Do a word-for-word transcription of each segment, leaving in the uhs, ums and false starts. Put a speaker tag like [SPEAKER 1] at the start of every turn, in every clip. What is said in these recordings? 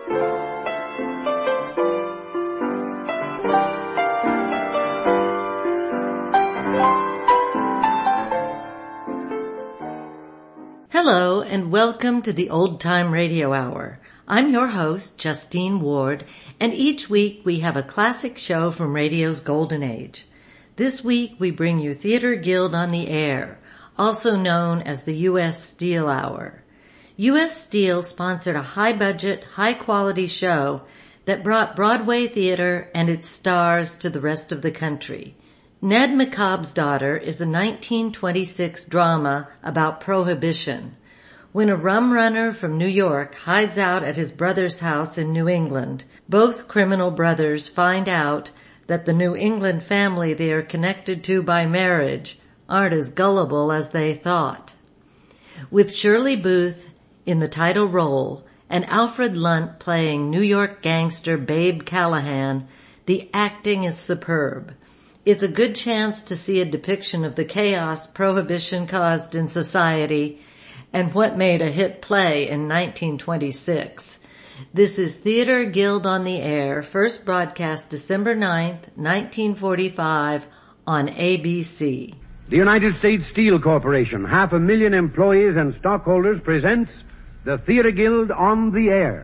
[SPEAKER 1] Hello, and welcome to the Old Time Radio Hour. I'm your host, Justine Ward, and each week we have a classic show from radio's golden age. This week we bring you Theater Guild on the Air, also known as the U S Steel Hour. U S Steel sponsored a high-budget, high-quality show that brought Broadway theater and its stars to the rest of the country. Ned McCobb's Daughter is a nineteen twenty-six drama about Prohibition. When a rum runner from New York hides out at his brother's house in New England, both criminal brothers find out that the New England family they are connected to by marriage aren't as gullible as they thought. With Shirley Booth in the title role and Alfred Lunt playing New York gangster Babe Callahan, the acting is superb. It's a good chance to see a depiction of the chaos Prohibition caused in society and what made a hit play in nineteen twenty-six. This is Theater Guild on the Air, first broadcast December ninth, nineteen forty-five on A B C.
[SPEAKER 2] The United States Steel Corporation, half a million employees and stockholders, presents the Theater Guild on the Air.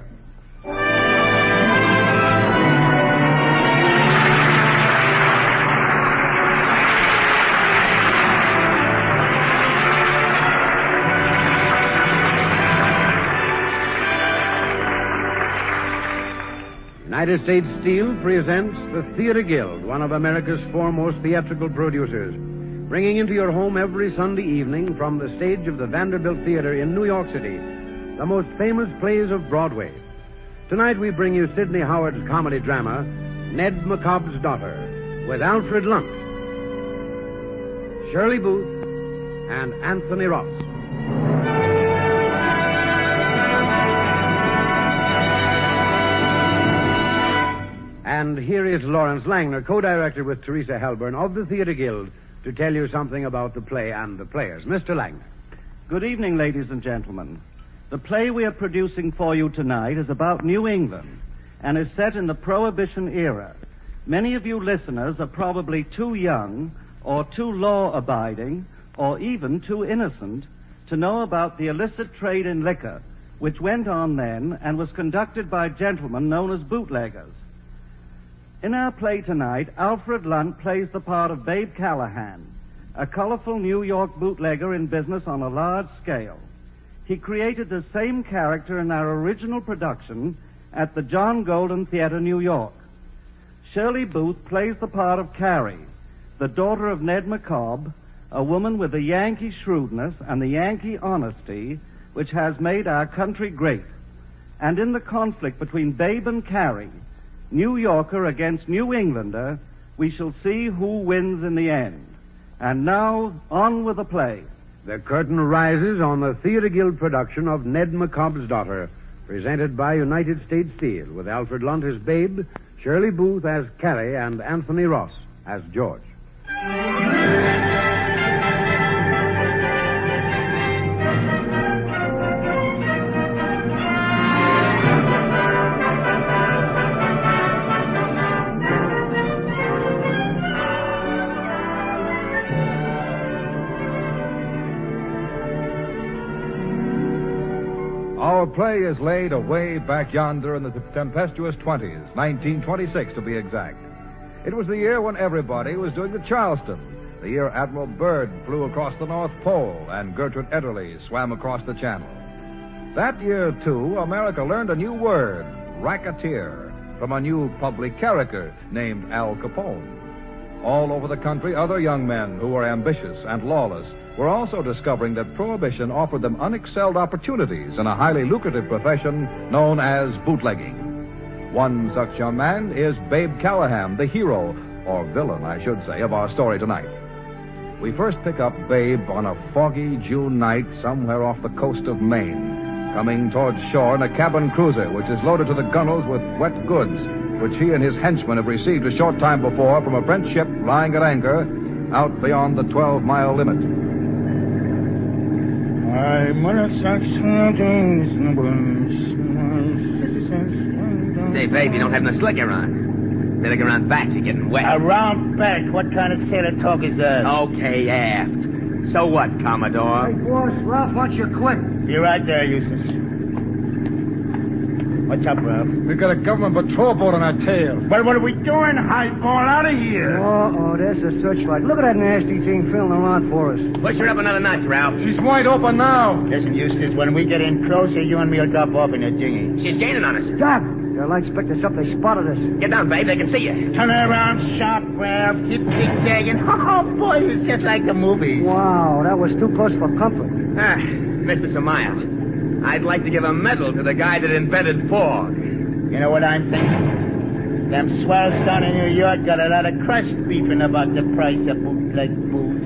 [SPEAKER 2] United States Steel presents the Theater Guild, one of America's foremost theatrical producers, bringing into your home every Sunday evening from the stage of the Vanderbilt Theater in New York City the most famous plays of Broadway. Tonight we bring you Sidney Howard's comedy drama, Ned McCobb's Daughter, with Alfred Lunt, Shirley Booth, and Anthony Ross. And here is Lawrence Langner, co-director with Teresa Helburn of the Theater Guild, to tell you something about the play and the players. Mister Langner.
[SPEAKER 3] Good evening, ladies and gentlemen. The play we are producing for you tonight is about New England and is set in the Prohibition era. Many of you listeners are probably too young or too law-abiding or even too innocent to know about the illicit trade in liquor, which went on then and was conducted by gentlemen known as bootleggers. In our play tonight, Alfred Lunt plays the part of Babe Callahan, a colorful New York bootlegger in business on a large scale. He created the same character in our original production at the John Golden Theater, New York. Shirley Booth plays the part of Carrie, the daughter of Ned McCobb, a woman with the Yankee shrewdness and the Yankee honesty which has made our country great. And in the conflict between Babe and Carrie, New Yorker against New Englander, we shall see who wins in the end. And now, on with the play.
[SPEAKER 2] The curtain rises on the Theater Guild production of Ned McCobb's Daughter, presented by United States Steel, with Alfred Lunt as Babe, Shirley Booth as Carrie, and Anthony Ross as George.
[SPEAKER 4] Our play is laid away back yonder in the tempestuous twenties, nineteen twenty-six to be exact. It was the year when everybody was doing the Charleston, the year Admiral Byrd flew across the North Pole and Gertrude Ederle swam across the Channel. That year, too, America learned a new word, racketeer, from a new public character named Al Capone. All over the country, other young men who were ambitious and lawless were also discovering that Prohibition offered them unexcelled opportunities in a highly lucrative profession known as bootlegging. One such young man is Babe Callahan, the hero, or villain, I should say, of our story tonight. We first pick up Babe on a foggy June night somewhere off the coast of Maine, coming towards shore in a cabin cruiser which is loaded to the gunwales with wet goods, which he and his henchmen have received a short time before from a French ship lying at anchor out beyond the twelve-mile limit.
[SPEAKER 5] I'm a Hey, babe, you don't have no slicker on. Better go around back. You're getting wet.
[SPEAKER 6] Around back? What kind of sailor talk is that?
[SPEAKER 5] Okay, aft. So what, Commodore?
[SPEAKER 2] Hey, boss, Ralph wants you quick.
[SPEAKER 6] You're right there, Eustace. What's up, Ralph?
[SPEAKER 4] We got a government patrol boat on our tail.
[SPEAKER 6] Well, what are we doing? Highball out of here.
[SPEAKER 2] Uh-oh, there's a searchlight. Look at that nasty thing filling around for us.
[SPEAKER 5] Push her up another notch, Ralph.
[SPEAKER 4] She's wide open now.
[SPEAKER 6] Listen, Eustace, when we get in closer, you and me will drop off in a dinghy.
[SPEAKER 5] She's gaining on us.
[SPEAKER 2] Stop! The lights picked us up. They spotted us.
[SPEAKER 5] Get down, babe. They can see you.
[SPEAKER 6] Turn around sharp, Ralph. Keep zigzagging. Oh, boy, it's just like the movies.
[SPEAKER 2] Wow, that was too close for comfort.
[SPEAKER 5] Ah, Mister Samaya, I'd like to give a medal to the guy that invented fog.
[SPEAKER 6] You know what I'm thinking? Them swells down in New York got a lot of crust beefing about the price of bootleg boots.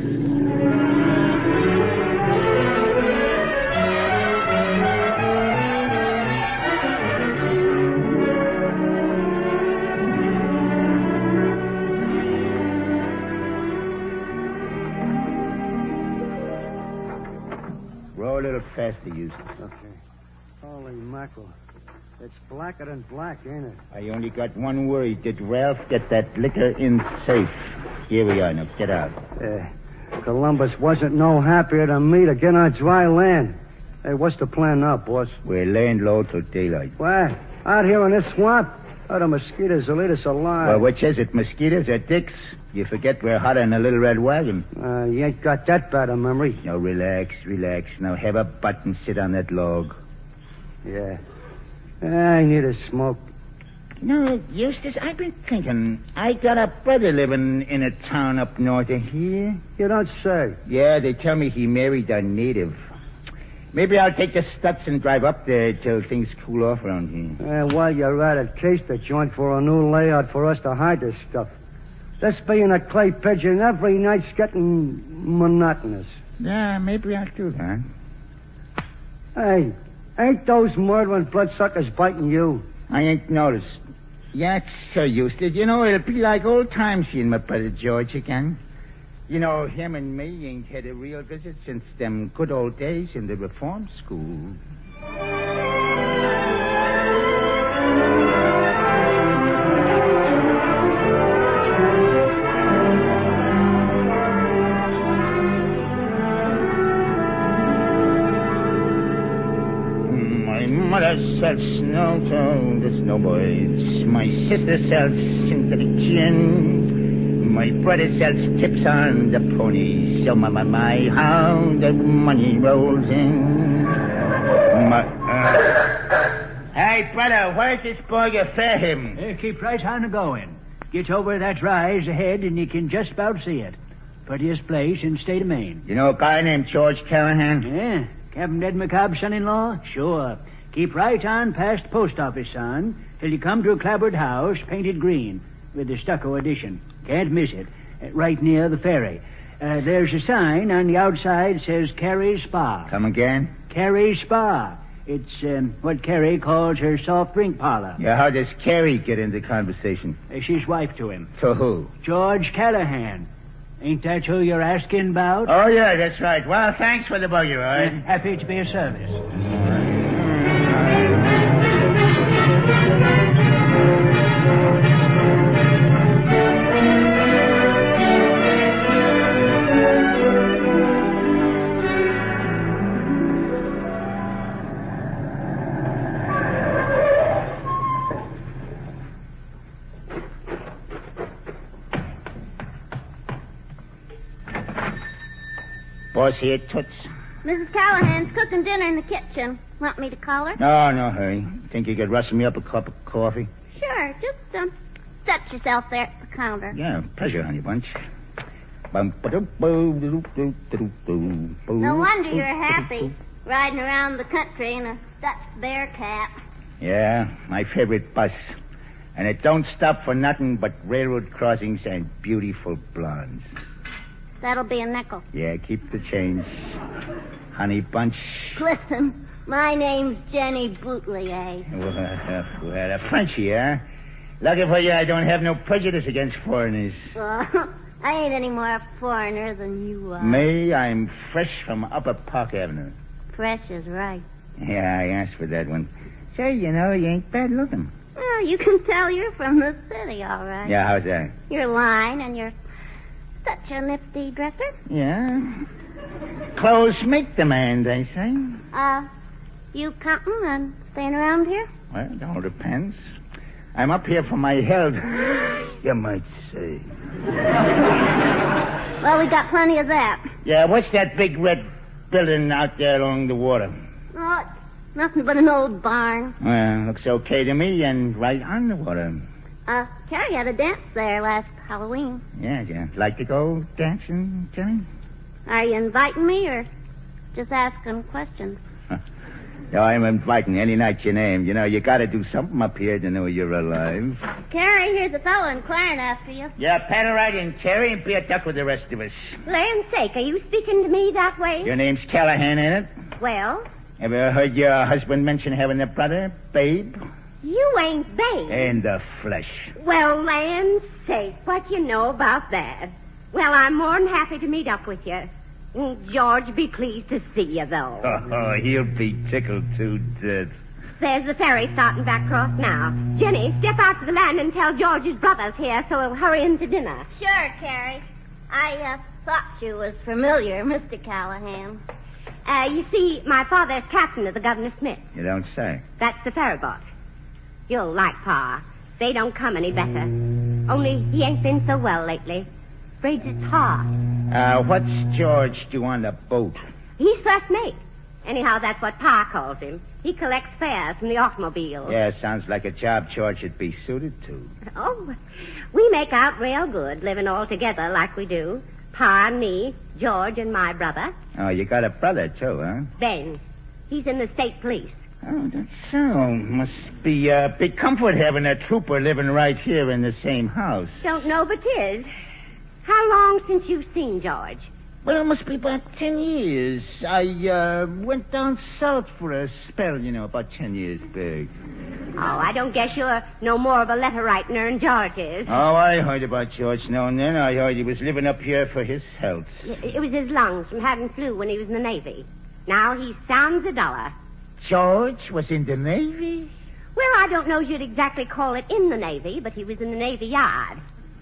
[SPEAKER 6] Row a little faster, Eustace.
[SPEAKER 2] Okay. Holy mackerel. It's blacker than black, ain't it?
[SPEAKER 6] I only got one worry. Did Ralph get that liquor in safe? Here we are. Now, get out.
[SPEAKER 2] Uh, Columbus wasn't no happier than me to get on dry land. Hey, what's the plan now, boss?
[SPEAKER 6] We're laying low till daylight.
[SPEAKER 2] What? Out here in this swamp? Oh, the mosquitoes will eat us alive.
[SPEAKER 6] Well, which is it, mosquitoes or dicks? You forget we're hotter than a little red wagon.
[SPEAKER 2] Uh, you ain't got that bad a memory.
[SPEAKER 6] Now, relax, relax. Now, have a butt and sit on that log.
[SPEAKER 2] Yeah. I need a smoke.
[SPEAKER 6] No, Eustace, I've been thinking. I got a brother living in a town up north of here.
[SPEAKER 2] You don't say.
[SPEAKER 6] Yeah, they tell me he married a native. Maybe I'll take the Stutz and drive up there till things cool off around here.
[SPEAKER 2] Uh, while you're at it, case the joint for a new layout for us to hide this stuff. This being a clay pigeon every night's getting monotonous.
[SPEAKER 6] Yeah, maybe I'll do that.
[SPEAKER 2] Hey, ain't those murdering bloodsuckers biting you?
[SPEAKER 6] I ain't noticed. Yeah, it's so Eustace. You know, it'll be like old times seeing my brother George again. You know, him and me ain't had a real visit since them good old days in the reform school. My mother sells snow to the snowboys. My sister sells synthetic gin. My brother sells tips on the ponies. So my, my, my, how the money rolls in. My, uh... Hey, brother, where's this boy you fair him?
[SPEAKER 7] Uh, keep right on going. Get over that rise ahead and you can just about see it. Prettiest place in state of Maine.
[SPEAKER 6] You know a guy named George Callahan?
[SPEAKER 7] Yeah, Captain Ed McCobb's son-in-law? Sure. Keep right on past the post office, son, till you come to a clapboard house painted green with the stucco addition. Can't miss it. Uh, right near the ferry. Uh, there's a sign on the outside that says Carrie's Spa.
[SPEAKER 6] Come again?
[SPEAKER 7] Carrie's Spa. It's um, what Carrie calls her soft drink parlor.
[SPEAKER 6] Yeah, how does Carrie get into conversation?
[SPEAKER 7] Uh, she's wife to him.
[SPEAKER 6] To who?
[SPEAKER 7] George Callahan. Ain't that who you're asking about?
[SPEAKER 6] Oh, yeah, that's right. Well, thanks for the buggy, all right?
[SPEAKER 7] Uh, happy to be of service.
[SPEAKER 6] Boss here, Toots.
[SPEAKER 8] Missus Callahan's cooking dinner in the kitchen. Want me to call her?
[SPEAKER 6] No, no hurry. Think you could rustle me up a cup of coffee?
[SPEAKER 8] Sure. Just um, set yourself there at the counter.
[SPEAKER 6] Yeah, pleasure, honey bunch. No
[SPEAKER 8] No wonder you're happy, riding around the country in a Dutch bear cap.
[SPEAKER 6] Yeah, my favorite bus. And it don't stop for nothing but railroad crossings and beautiful blondes.
[SPEAKER 8] That'll be a nickel.
[SPEAKER 6] Yeah, keep the change. Honey bunch.
[SPEAKER 8] Listen, my name's Jenny Bootlier.
[SPEAKER 6] Well, well, a Frenchie, huh? Lucky for you, I don't have no prejudice against foreigners.
[SPEAKER 8] Well, I ain't any more a foreigner than you are.
[SPEAKER 6] Me, I'm fresh from Upper Park Avenue.
[SPEAKER 8] Fresh is right.
[SPEAKER 6] Yeah, I asked for that one. Say, you know, you ain't bad looking.
[SPEAKER 8] Oh, Well, you can tell you're from the city, all right.
[SPEAKER 6] Yeah, how's that?
[SPEAKER 8] Your line and you're such a nifty dresser.
[SPEAKER 6] Yeah. Clothes make the man, they say.
[SPEAKER 8] Uh, you counting and staying around here?
[SPEAKER 6] Well, it all depends. I'm up here for my health, you might say.
[SPEAKER 8] Well, we got plenty of that.
[SPEAKER 6] Yeah, what's that big red building out there along the water?
[SPEAKER 8] Oh, it's nothing but an old barn.
[SPEAKER 6] Well, looks okay to me and right on the water.
[SPEAKER 8] Uh, Carrie had a dance there last Halloween.
[SPEAKER 6] Yeah, yeah. Like to go dancing, Jenny?
[SPEAKER 8] Are you inviting me or just asking questions?
[SPEAKER 6] No, I'm inviting any night you name. You know, you gotta do something up here to know you're alive.
[SPEAKER 8] Carrie, here's a fellow inquiring after you.
[SPEAKER 6] Yeah, paddle right in, Carrie, and be a duck with the rest of us.
[SPEAKER 8] Land's sake, are you speaking to me that way?
[SPEAKER 6] Your name's Callahan, ain't it?
[SPEAKER 8] Well?
[SPEAKER 6] Ever heard your husband mention having a brother, Babe?
[SPEAKER 8] You ain't Babe.
[SPEAKER 6] In the flesh.
[SPEAKER 9] Well, land's sake, what you know about that? Well, I'm more than happy to meet up with you. George be pleased to see you, though.
[SPEAKER 6] Oh, he'll be tickled to death.
[SPEAKER 9] There's the ferry starting back across now. Jenny, step out to the land and tell George's brother's here so he'll hurry in to dinner.
[SPEAKER 8] Sure, Carrie. I uh, thought you was familiar, Mister Callahan.
[SPEAKER 9] Uh, you see, my father's captain of the Governor Smith.
[SPEAKER 6] You don't say.
[SPEAKER 9] That's the ferry boat. You'll like Pa. They don't come any better. Only he ain't been so well lately. Afraid it's hard.
[SPEAKER 6] Uh, what's George do on the boat?
[SPEAKER 9] He's first mate. Anyhow, that's what Pa calls him. He collects fares from the automobiles.
[SPEAKER 6] Yeah, sounds like a job George would be suited to.
[SPEAKER 9] Oh, we make out real good, living all together like we do. Pa and me, George and my brother.
[SPEAKER 6] Oh, you got a brother, too, huh?
[SPEAKER 9] Ben. He's in the state police.
[SPEAKER 6] Oh, that's so. Must be a big comfort having a trooper living right here in the same house.
[SPEAKER 9] Don't know but 'tis. How long since you've seen George?
[SPEAKER 6] Well, it must be about ten years. I, uh, went down south for a spell, you know, about ten years back.
[SPEAKER 9] Oh, I don't guess you're no more of a letter-writer than George is.
[SPEAKER 6] Oh, I heard about George now and then. I heard he was living up here for his health.
[SPEAKER 9] It was his lungs from having flu when he was in the Navy. Now he sounds a dollar.
[SPEAKER 6] George was in the Navy?
[SPEAKER 9] Well, I don't know if you'd exactly call it in the Navy, but he was in the Navy Yard.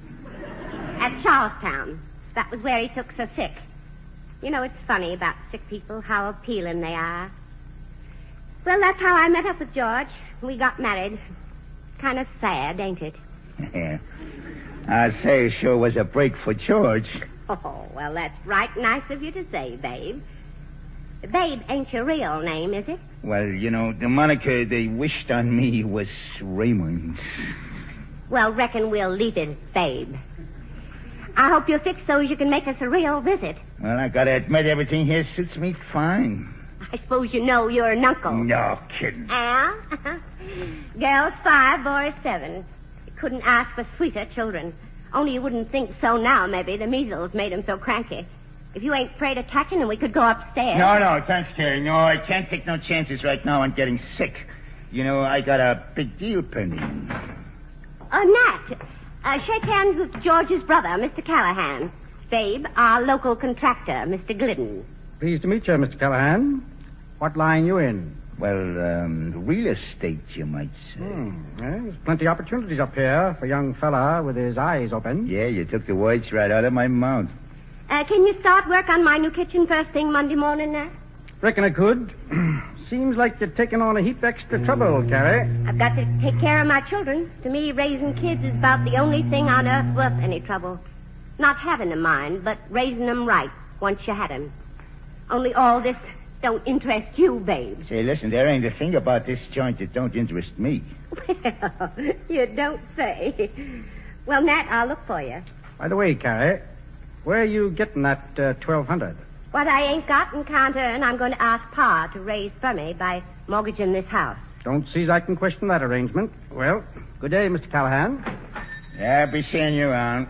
[SPEAKER 9] At Charlestown. That was where he took so sick. You know, it's funny about sick people, how appealing they are. Well, that's how I met up with George. We got married. Kind of sad, ain't it?
[SPEAKER 6] Yeah. I'd say it sure was a break for George.
[SPEAKER 9] Oh, well, that's right nice of you to say, Babe. Babe ain't your real name, is it?
[SPEAKER 6] Well, you know, the moniker they wished on me was Raymond.
[SPEAKER 9] Well, reckon we'll leave it, Babe. I hope you're fixed so you can make us a real visit.
[SPEAKER 6] Well, I gotta admit, everything here suits me fine.
[SPEAKER 9] I suppose you know you're an uncle.
[SPEAKER 6] No kidding.
[SPEAKER 9] Ah? Girls five, boys seven. You couldn't ask for sweeter children. Only you wouldn't think so now, maybe. The measles made them so cranky. If you ain't afraid of catching them, we could go upstairs.
[SPEAKER 6] No, no, thanks, Carrie. No, I can't take no chances right now on getting sick. You know, I got a big deal pending.
[SPEAKER 9] Uh, Nat, uh, shake hands with George's brother, Mister Callahan. Babe, our local contractor, Mister Glidden.
[SPEAKER 2] Pleased to meet you, Mister Callahan. What line you in?
[SPEAKER 6] Well, um, real estate, you might say.
[SPEAKER 2] Hmm. Well, there's plenty of opportunities up here for a young fella with his eyes open.
[SPEAKER 6] Yeah, you took the words right out of my mouth.
[SPEAKER 9] Uh, can you start work on my new kitchen first thing Monday morning, Nat?
[SPEAKER 2] Reckon I could. Seems like you're taking on a heap extra trouble, Carrie.
[SPEAKER 9] I've got to take care of my children. To me, raising kids is about the only thing on earth worth any trouble. Not having them, mind, but raising them right once you had them. Only all this don't interest you, babe.
[SPEAKER 6] Say, listen, there ain't a thing about this joint that don't interest me.
[SPEAKER 9] Well, you don't say. Well, Nat, I'll look for you.
[SPEAKER 2] By the way, Carrie, where are you getting that uh, twelve hundred?
[SPEAKER 9] What I ain't got and can't earn, I'm going to ask Pa to raise for me by mortgaging this house.
[SPEAKER 2] Don't see as I can question that arrangement. Well, good day, Mister Callahan.
[SPEAKER 6] Yeah, I'll be seeing you around.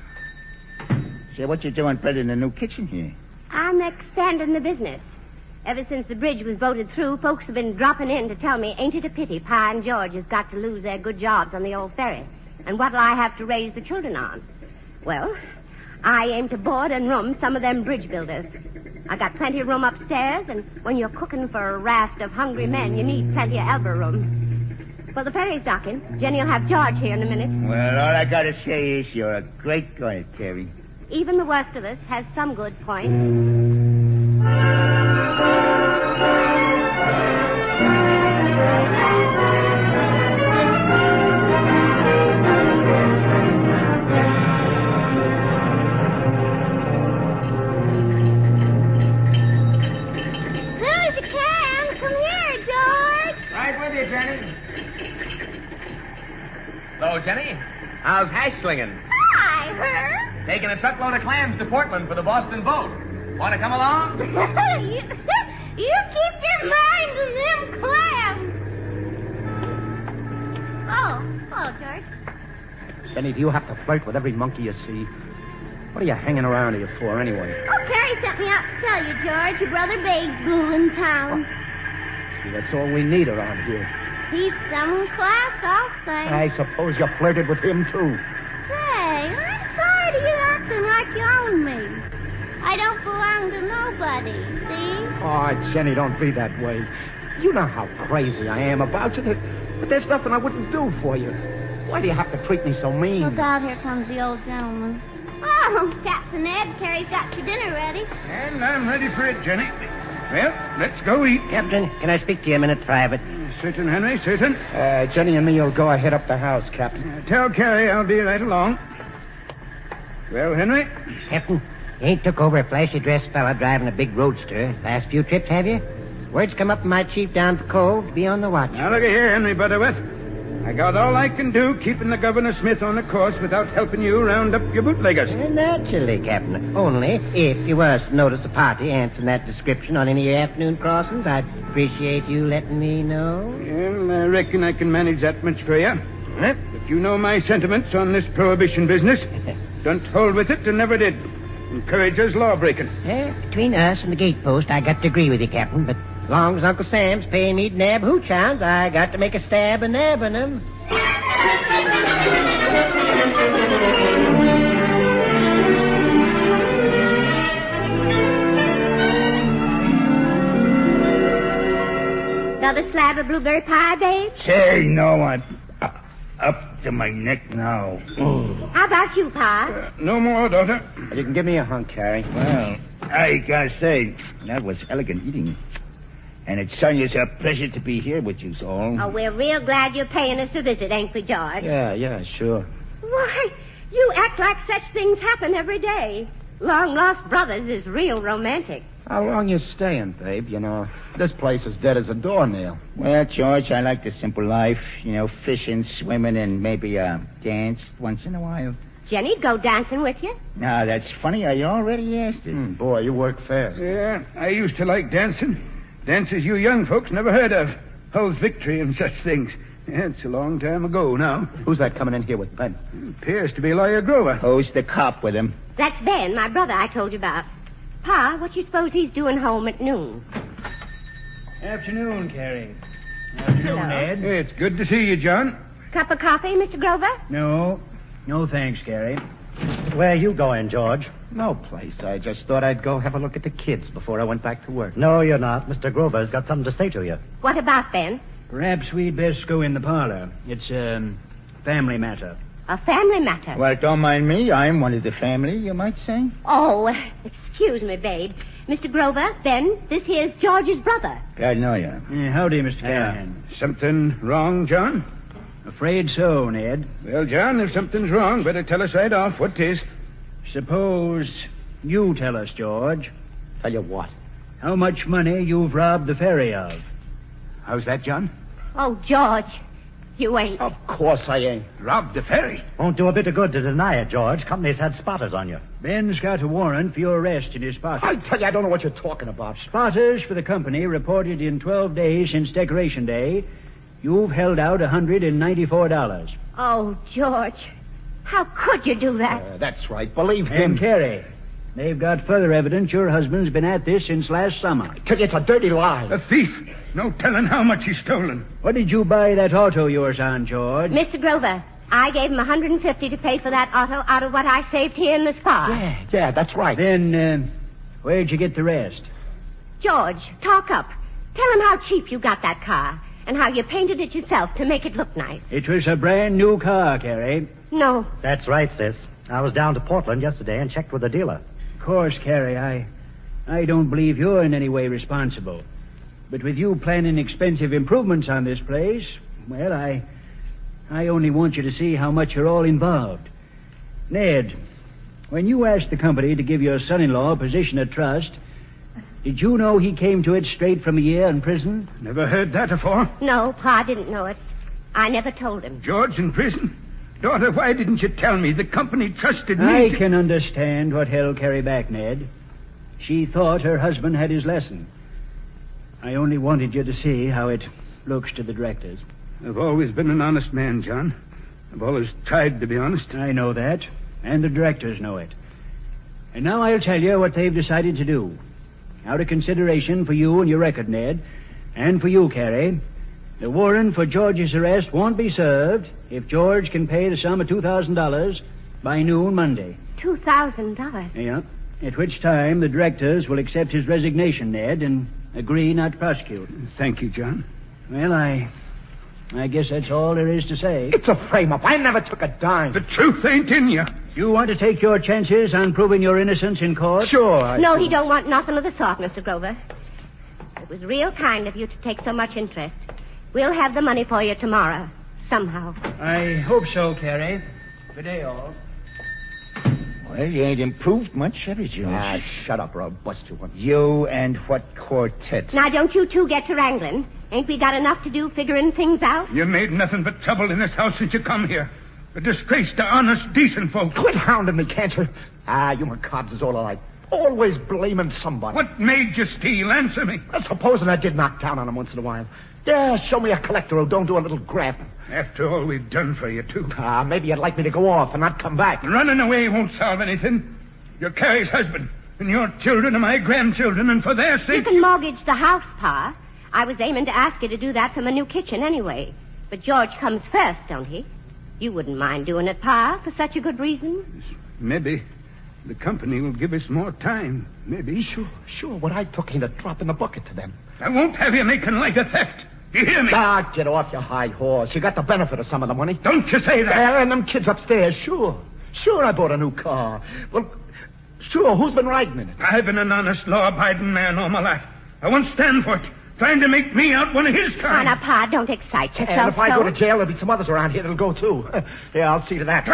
[SPEAKER 6] Say, what you doing building a new kitchen here?
[SPEAKER 9] I'm expanding the business. Ever since the bridge was voted through, folks have been dropping in to tell me, ain't it a pity Pa and George has got to lose their good jobs on the old ferry? And what'll I have to raise the children on? Well, I aim to board and room some of them bridge builders. I got plenty of room upstairs, and when you're cooking for a raft of hungry men, you need plenty of elbow room. Well, the ferry's docking. Jenny'll have George here in a minute.
[SPEAKER 6] Well, all I gotta say is you're a great guy, Carrie.
[SPEAKER 9] Even the worst of us has some good points.
[SPEAKER 8] There's a can. Come here, George.
[SPEAKER 5] Right with you, Jenny. Hello, Jenny. How's hash slinging?
[SPEAKER 8] Hi, her.
[SPEAKER 5] Taking a truckload of clams to Portland for the Boston boat. Want to come along?
[SPEAKER 8] you, you keep your mind on them clams. Oh, hello, George.
[SPEAKER 10] Jenny, do you have to flirt with every monkey you see? What are you hanging around here for, anyway?
[SPEAKER 8] Oh, Carrie sent me out to tell you, George. Your brother Babe's blue in town.
[SPEAKER 10] See, that's all we need around here.
[SPEAKER 8] He's some class, I'll say.
[SPEAKER 10] I suppose you flirted with him, too.
[SPEAKER 8] Say, I'm sorry to you acting like you own me. I don't belong to nobody, see?
[SPEAKER 10] Oh, Jenny, don't be that way. You know how crazy I am about you, but there's nothing I wouldn't do for you. Why do you have to treat me so mean?
[SPEAKER 8] Look out, here comes the old gentleman. Oh, Captain Ed, Carrie's got your dinner ready.
[SPEAKER 2] And I'm ready for it, Jenny. Well, let's go eat.
[SPEAKER 6] Captain, can I speak to you a minute private?
[SPEAKER 2] Certain, Henry, certain.
[SPEAKER 10] Uh, Jenny and me will go ahead up the house, Captain.
[SPEAKER 2] Uh, tell Carrie I'll be right along. Well, Henry?
[SPEAKER 6] Captain, you ain't took over a flashy-dressed fella driving a big roadster last few trips, have you? Word's come up from my chief down at the cove to be on the watch.
[SPEAKER 2] Now, look here, Henry Butterworth. I got all I can do keeping the Governor Smith on the course without helping you round up your bootleggers.
[SPEAKER 6] Uh, naturally, Captain. Only, if you was to notice a party answering that description on any of your afternoon crossings, I'd appreciate you letting me know.
[SPEAKER 2] Well, I reckon I can manage that much for you. But you know my sentiments on this prohibition business. Don't hold with it and never did. Encourages lawbreaking.
[SPEAKER 6] Eh, between us and the gatepost, I got to agree with you, Captain, but as long as Uncle Sam's paying me to nab hooch hounds, I got to make a stab at nabbing them.
[SPEAKER 9] Another slab of blueberry pie, babe?
[SPEAKER 6] Say, no, I'm uh, up to my neck now.
[SPEAKER 9] How about you, Pa?
[SPEAKER 2] Uh, no more, daughter.
[SPEAKER 10] You can give me a hunk, Carrie.
[SPEAKER 6] Well, I gotta say, that was elegant eating. And it's Sonia's a pleasure to be here with you all.
[SPEAKER 9] Oh, we're real glad you're paying us a visit, ain't we, George?
[SPEAKER 10] Yeah, yeah, sure.
[SPEAKER 9] Why, you act like such things happen every day. Long-lost brothers is real romantic.
[SPEAKER 10] How long you staying, babe? You know, this place is dead as a doornail.
[SPEAKER 6] Well, George, I like the simple life. You know, fishing, swimming, and maybe a dance once in a while.
[SPEAKER 9] Jenny'd go dancing with you.
[SPEAKER 6] Now, that's funny. I already asked her.
[SPEAKER 10] Mm, boy, you work fast.
[SPEAKER 2] Yeah, I used to like dancing. Dances you young folks never heard of. Hell's Victory and such things. Yeah, it's a long time ago now.
[SPEAKER 10] Who's that coming in here with Ben?
[SPEAKER 2] Appears to be Lawyer Grover.
[SPEAKER 6] Who's the cop with him?
[SPEAKER 9] That's Ben, my brother I told you about. Pa, what you suppose he's doing home at noon?
[SPEAKER 7] Afternoon, Carrie. Afternoon,
[SPEAKER 9] Hello.
[SPEAKER 7] Ed.
[SPEAKER 2] Hey, it's good to see you, John.
[SPEAKER 9] Cup of coffee, Mister Grover?
[SPEAKER 7] No. No, thanks, Carrie.
[SPEAKER 10] Where are you going, George? No place. I just thought I'd go have a look at the kids before I went back to work. No, you're not. Mister Grover's got something to say to you.
[SPEAKER 9] What about Ben?
[SPEAKER 7] Perhaps we'd best go in the parlor. It's a um, family matter.
[SPEAKER 9] A family matter.
[SPEAKER 6] Well, don't mind me. I'm one of the family, you might say.
[SPEAKER 9] Oh, excuse me, babe. Mister Grover, Ben, this here's George's brother.
[SPEAKER 6] I know you.
[SPEAKER 7] Uh, howdy, Mister Callahan.
[SPEAKER 2] Something wrong, John?
[SPEAKER 7] Afraid so, Ned.
[SPEAKER 2] Well, John, if something's wrong, better tell us right off what 'tis.
[SPEAKER 7] Suppose you tell us, George,
[SPEAKER 10] Tell you what.
[SPEAKER 7] how much money you've robbed the ferry of.
[SPEAKER 10] How's that, John?
[SPEAKER 9] Oh, George, you ain't.
[SPEAKER 10] Of course I ain't.
[SPEAKER 2] Robbed the ferry.
[SPEAKER 11] Won't do a bit of good to deny it, George. Company's had spotters on you.
[SPEAKER 7] Ben's got a warrant for your arrest in his pocket.
[SPEAKER 10] I tell you, I don't know what you're talking about.
[SPEAKER 7] Spotters for the company reported in twelve days since Decoration Day, you've held out one hundred ninety-four dollars.
[SPEAKER 9] Oh, George, how could you do that?
[SPEAKER 10] Uh, that's right. Believe
[SPEAKER 7] And
[SPEAKER 10] him.
[SPEAKER 7] Carrie, they've got further evidence your husband's been at this since last summer.
[SPEAKER 10] I tell you, it's a dirty lie.
[SPEAKER 2] A thief. No telling how much he's stolen.
[SPEAKER 7] What did you buy that auto of yours on, George?
[SPEAKER 9] Mister Grover, I gave him one hundred fifty to pay for that auto out of what I saved here in the spa.
[SPEAKER 10] Yeah, yeah, that's right.
[SPEAKER 7] Then, uh, where'd you get the rest?
[SPEAKER 9] George, talk up. Tell him how cheap you got that car. and how you painted it yourself to make it look nice.
[SPEAKER 7] It was a brand new car, Carrie.
[SPEAKER 9] No.
[SPEAKER 11] That's right, sis. I was down to Portland yesterday and checked with the dealer.
[SPEAKER 7] Of course, Carrie, I, I don't believe you're in any way responsible. But with you planning expensive improvements on this place, well, I, I only want you to see how much you're all involved. Ned, when you asked the company to give your son-in-law a position of trust, did you know he came to it straight from a year in prison?
[SPEAKER 10] Never heard that before.
[SPEAKER 9] No, Pa didn't know it. I never told him.
[SPEAKER 10] George in prison? Daughter, why didn't you tell me? The company trusted me.
[SPEAKER 7] I
[SPEAKER 10] to...
[SPEAKER 7] can understand what held Carrie back, Ned. She thought her husband had his lesson. I only wanted you to see how it looks to the directors.
[SPEAKER 10] I've always been an honest man, John. I've always tried to be honest.
[SPEAKER 7] I know that, and the directors know it. And now I'll tell you what they've decided to do. Out of consideration for you and your record, Ned, and for you, Carrie, the warrant for George's arrest won't be served if George can pay the sum of two thousand dollars by noon Monday.
[SPEAKER 9] Two thousand dollars?
[SPEAKER 7] Yeah. At which time the directors will accept his resignation, Ned, and agree not to prosecute.
[SPEAKER 10] Thank you, John.
[SPEAKER 7] Well, I... I guess that's all there is to say.
[SPEAKER 10] It's a frame-up. I never took a dime. The truth ain't in you.
[SPEAKER 7] You want to take your chances on proving your innocence in court?
[SPEAKER 10] Sure. I
[SPEAKER 9] no,
[SPEAKER 10] do.
[SPEAKER 9] he don't want nothing of the sort, Mister Grover. It was real kind of you to take so much interest. We'll have the money for you tomorrow, somehow.
[SPEAKER 7] I hope so, Carrie. Good day, all.
[SPEAKER 6] Well, you ain't improved much, have you, George?
[SPEAKER 10] Ah, shut up or I'll bust you one.
[SPEAKER 6] You and what quartet?
[SPEAKER 9] Now, don't you two get to wrangling. Ain't we got enough to do figuring things out?
[SPEAKER 10] You made nothing but trouble in this house since you come here. A disgrace to honest, decent folks.
[SPEAKER 6] Quit hounding me, can't you? Ah, you McCobbs is all alike. Always blaming somebody.
[SPEAKER 10] What made you steal? Answer me.
[SPEAKER 6] Well, supposing I did knock down on him once in a while. Yeah, show me a collector who don't do a little grabbing.
[SPEAKER 10] After all we've done for you, too.
[SPEAKER 6] Ah, maybe you'd like me to go off and not come back.
[SPEAKER 10] Running away won't solve anything. You're Carrie's husband, and your children are my grandchildren, and for their sake...
[SPEAKER 9] You can mortgage the house, Pa. I was aiming to ask you to do that for my new kitchen anyway. But George comes first, don't he? You wouldn't mind doing it, Pa, for such a good reason?
[SPEAKER 10] Maybe. The company will give us more time. Maybe.
[SPEAKER 6] Sure, sure. What I took ain't a drop in the bucket to them.
[SPEAKER 10] I won't have you making light of theft. Do you hear me?
[SPEAKER 6] Ah, get off your high horse. You got the benefit of some of the money.
[SPEAKER 10] Don't you say that.
[SPEAKER 6] Yeah, and them kids upstairs, sure. Sure, I bought a new car. Well, sure, who's been riding in it?
[SPEAKER 10] I've been an honest, law-abiding man all my life. I won't stand for it. Trying to make me out one of his kind.
[SPEAKER 9] Now, Pa, don't excite yourself.
[SPEAKER 6] And if I
[SPEAKER 9] so.
[SPEAKER 6] go to jail, there'll be some others around here that'll go, too. Yeah, I'll see to that.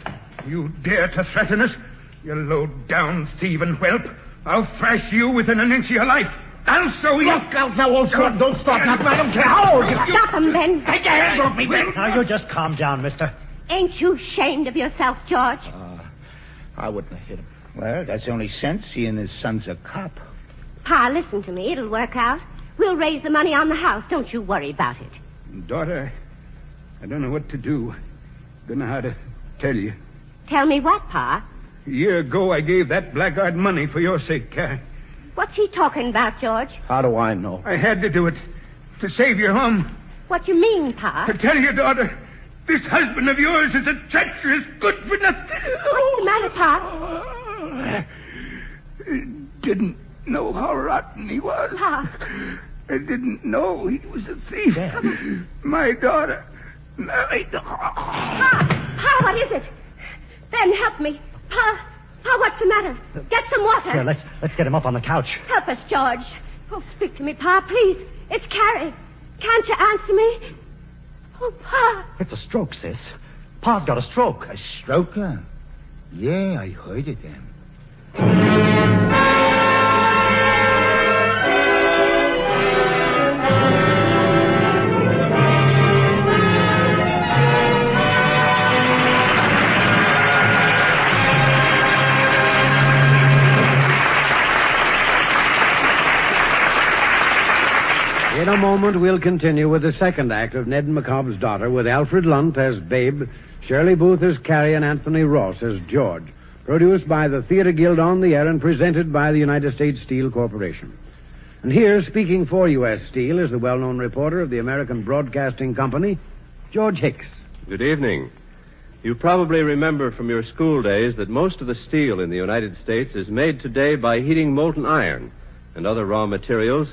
[SPEAKER 10] You dare to threaten us? You low-down thieving whelp. I'll thrash you within an inch of your life. I'll show you.
[SPEAKER 6] Look out now, old son. Don't stop nothing. I don't care how old you are.
[SPEAKER 9] Stop him, Ben.
[SPEAKER 6] Take your hands off me, Ben.
[SPEAKER 11] Now, you just calm down, mister.
[SPEAKER 9] Ain't you ashamed of yourself, George?
[SPEAKER 6] Uh, I wouldn't have hit him. Well, that's only sense, seeing his son's a cop.
[SPEAKER 9] Pa, listen to me. It'll work out. We'll raise the money on the house. Don't you worry about it.
[SPEAKER 10] Daughter, I don't know what to do. Don't know how to tell you.
[SPEAKER 9] Tell me what, Pa?
[SPEAKER 10] A year ago, I gave that blackguard money for your sake, Carrie.
[SPEAKER 9] What's he talking about, George?
[SPEAKER 6] How do I know?
[SPEAKER 10] I had to do it. To save your home.
[SPEAKER 9] What you mean, Pa?
[SPEAKER 10] To tell your daughter, this husband of yours is a treacherous, good for nothing.
[SPEAKER 9] What's the matter, Pa?
[SPEAKER 10] I didn't know how rotten he was.
[SPEAKER 9] Pa.
[SPEAKER 10] I didn't know he was a thief. Dad. My daughter married...
[SPEAKER 9] Pa! Pa, what is it? Ben, help me. Pa, Pa, what's the matter? Get some water.
[SPEAKER 11] Here, let's, let's get him up on the couch.
[SPEAKER 9] Help us, George. Oh, speak to me, Pa, please. It's Carrie. Can't you answer me? Oh, Pa.
[SPEAKER 11] It's a stroke, sis. Pa's got a stroke.
[SPEAKER 6] A stroke, huh? Yeah, I heard it then.
[SPEAKER 2] In a moment, we'll continue with the second act of Ned McCobb's Daughter, with Alfred Lunt as Babe, Shirley Booth as Carrie, and Anthony Ross as George. Produced by the Theater Guild on the Air and presented by the United States Steel Corporation. And here, speaking for U S Steel, is the well-known reporter of the American Broadcasting Company, George Hicks.
[SPEAKER 12] Good evening. You probably remember from your school days that most of the steel in the United States is made today by heating molten iron and other raw materials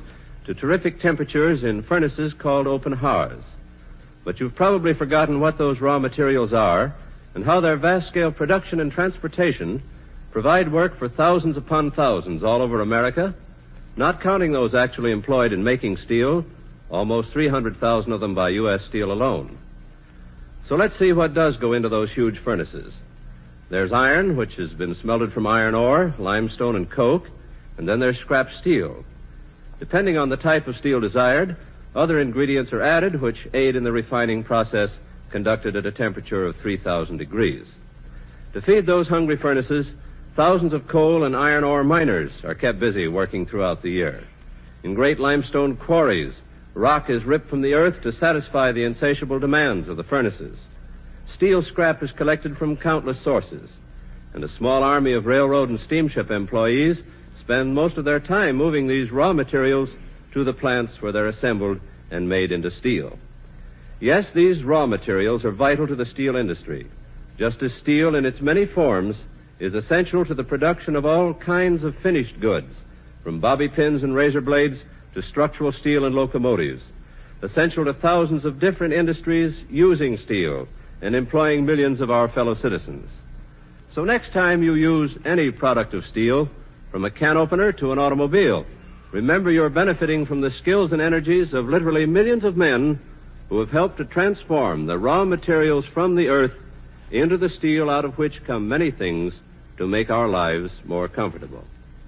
[SPEAKER 12] to terrific temperatures in furnaces called open hearths. But you've probably forgotten what those raw materials are and how their vast-scale production and transportation provide work for thousands upon thousands all over America, not counting those actually employed in making steel, almost three hundred thousand of them by U S Steel alone. So let's see what does go into those huge furnaces. There's iron, which has been smelted from iron ore, limestone, and coke, and then there's scrap steel. Depending on the type of steel desired, other ingredients are added which aid in the refining process conducted at a temperature of three thousand degrees. To feed those hungry furnaces, thousands of coal and iron ore miners are kept busy working throughout the year. In great limestone quarries, rock is ripped from the earth to satisfy the insatiable demands of the furnaces. Steel scrap is collected from countless sources, and a small army of railroad and steamship employees spend most of their time moving these raw materials to the plants where they're assembled and made into steel. Yes, these raw materials are vital to the steel industry, just as steel in its many forms is essential to the production of all kinds of finished goods, from bobby pins and razor blades to structural steel and locomotives, essential to thousands of different industries using steel and employing millions of our fellow citizens. So next time you use any product of steel, from a can opener to an automobile, remember you're benefiting from the skills and energies of literally millions of men who have helped to transform the raw materials from the earth into the steel out of which come many things to make our lives more comfortable.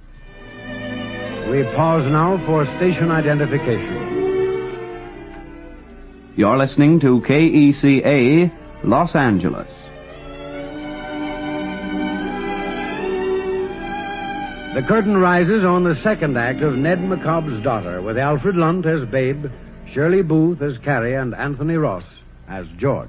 [SPEAKER 2] We pause now for station identification.
[SPEAKER 13] You're listening to K E C A, Los Angeles.
[SPEAKER 2] The curtain rises on the second act of Ned McCobb's Daughter, with Alfred Lunt as Babe, Shirley Booth as Carrie, and Anthony Ross as George.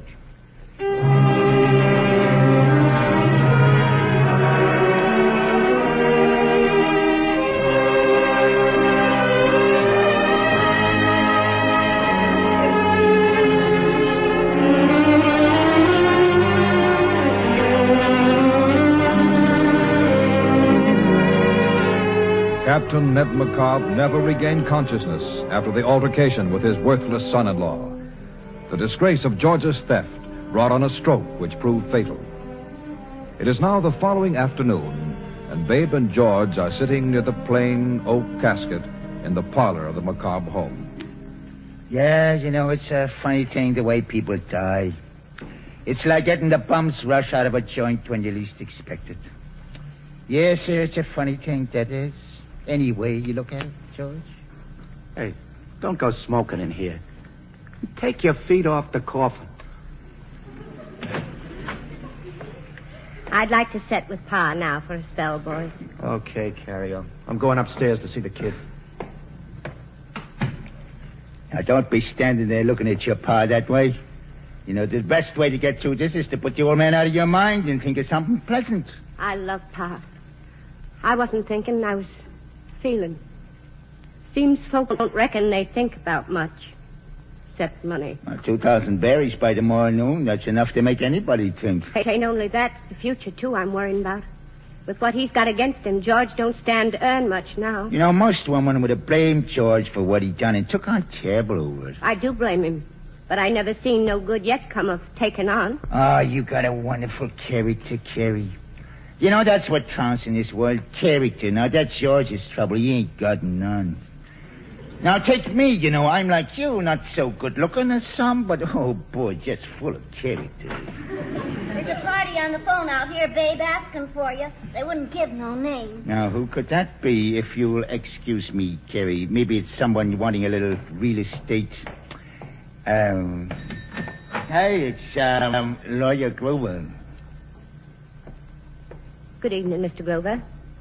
[SPEAKER 4] Captain Ned McCobb never regained consciousness after the altercation with his worthless son-in-law. The disgrace of George's theft brought on a stroke which proved fatal. It is now the following afternoon, and Babe and George are sitting near the plain oak casket in the parlor of the McCobb home.
[SPEAKER 6] Yeah, you know, it's a funny thing the way people die. It's like getting the bum's rush out of a joint when you least expect it. Yes, sir, it's a funny thing, that is. Any way you look at it, George?
[SPEAKER 10] Hey, don't go smoking in here. Take your feet off the coffin.
[SPEAKER 9] I'd like to sit with Pa now for a spell, boys.
[SPEAKER 10] Okay, Carrie. I'm going upstairs to see the kid.
[SPEAKER 6] Now, don't be standing there looking at your Pa that way. You know, the best way to get through this is to put the old man out of your mind and think of something pleasant.
[SPEAKER 9] I love Pa. I wasn't thinking, I was feeling. Seems folk don't reckon they think about much, except money.
[SPEAKER 6] Well, two thousand berries by tomorrow noon, that's enough to make anybody think.
[SPEAKER 9] It ain't only that, it's the future, too, I'm worrying about. With what he's got against him, George don't stand to earn much now.
[SPEAKER 6] You know, most women would have blamed George for what he done and took on terrible over it.
[SPEAKER 9] I do blame him, but I never seen no good yet come of taking on.
[SPEAKER 6] Oh, you got a wonderful character, Carrie. You know, that's what counts in this world, character. Now, that's George's trouble. He ain't got none. Now, take me, you know, I'm like you, not so good-looking as some, but, oh, boy, just full of character.
[SPEAKER 8] There's a party on the phone out here, Babe, asking for you. They wouldn't give no name.
[SPEAKER 6] Now, who could that be, if you'll excuse me, Carrie? Maybe it's someone wanting a little real estate. Um, hey, it's, um, Lawyer Grover.
[SPEAKER 9] Good evening, Mister Grover.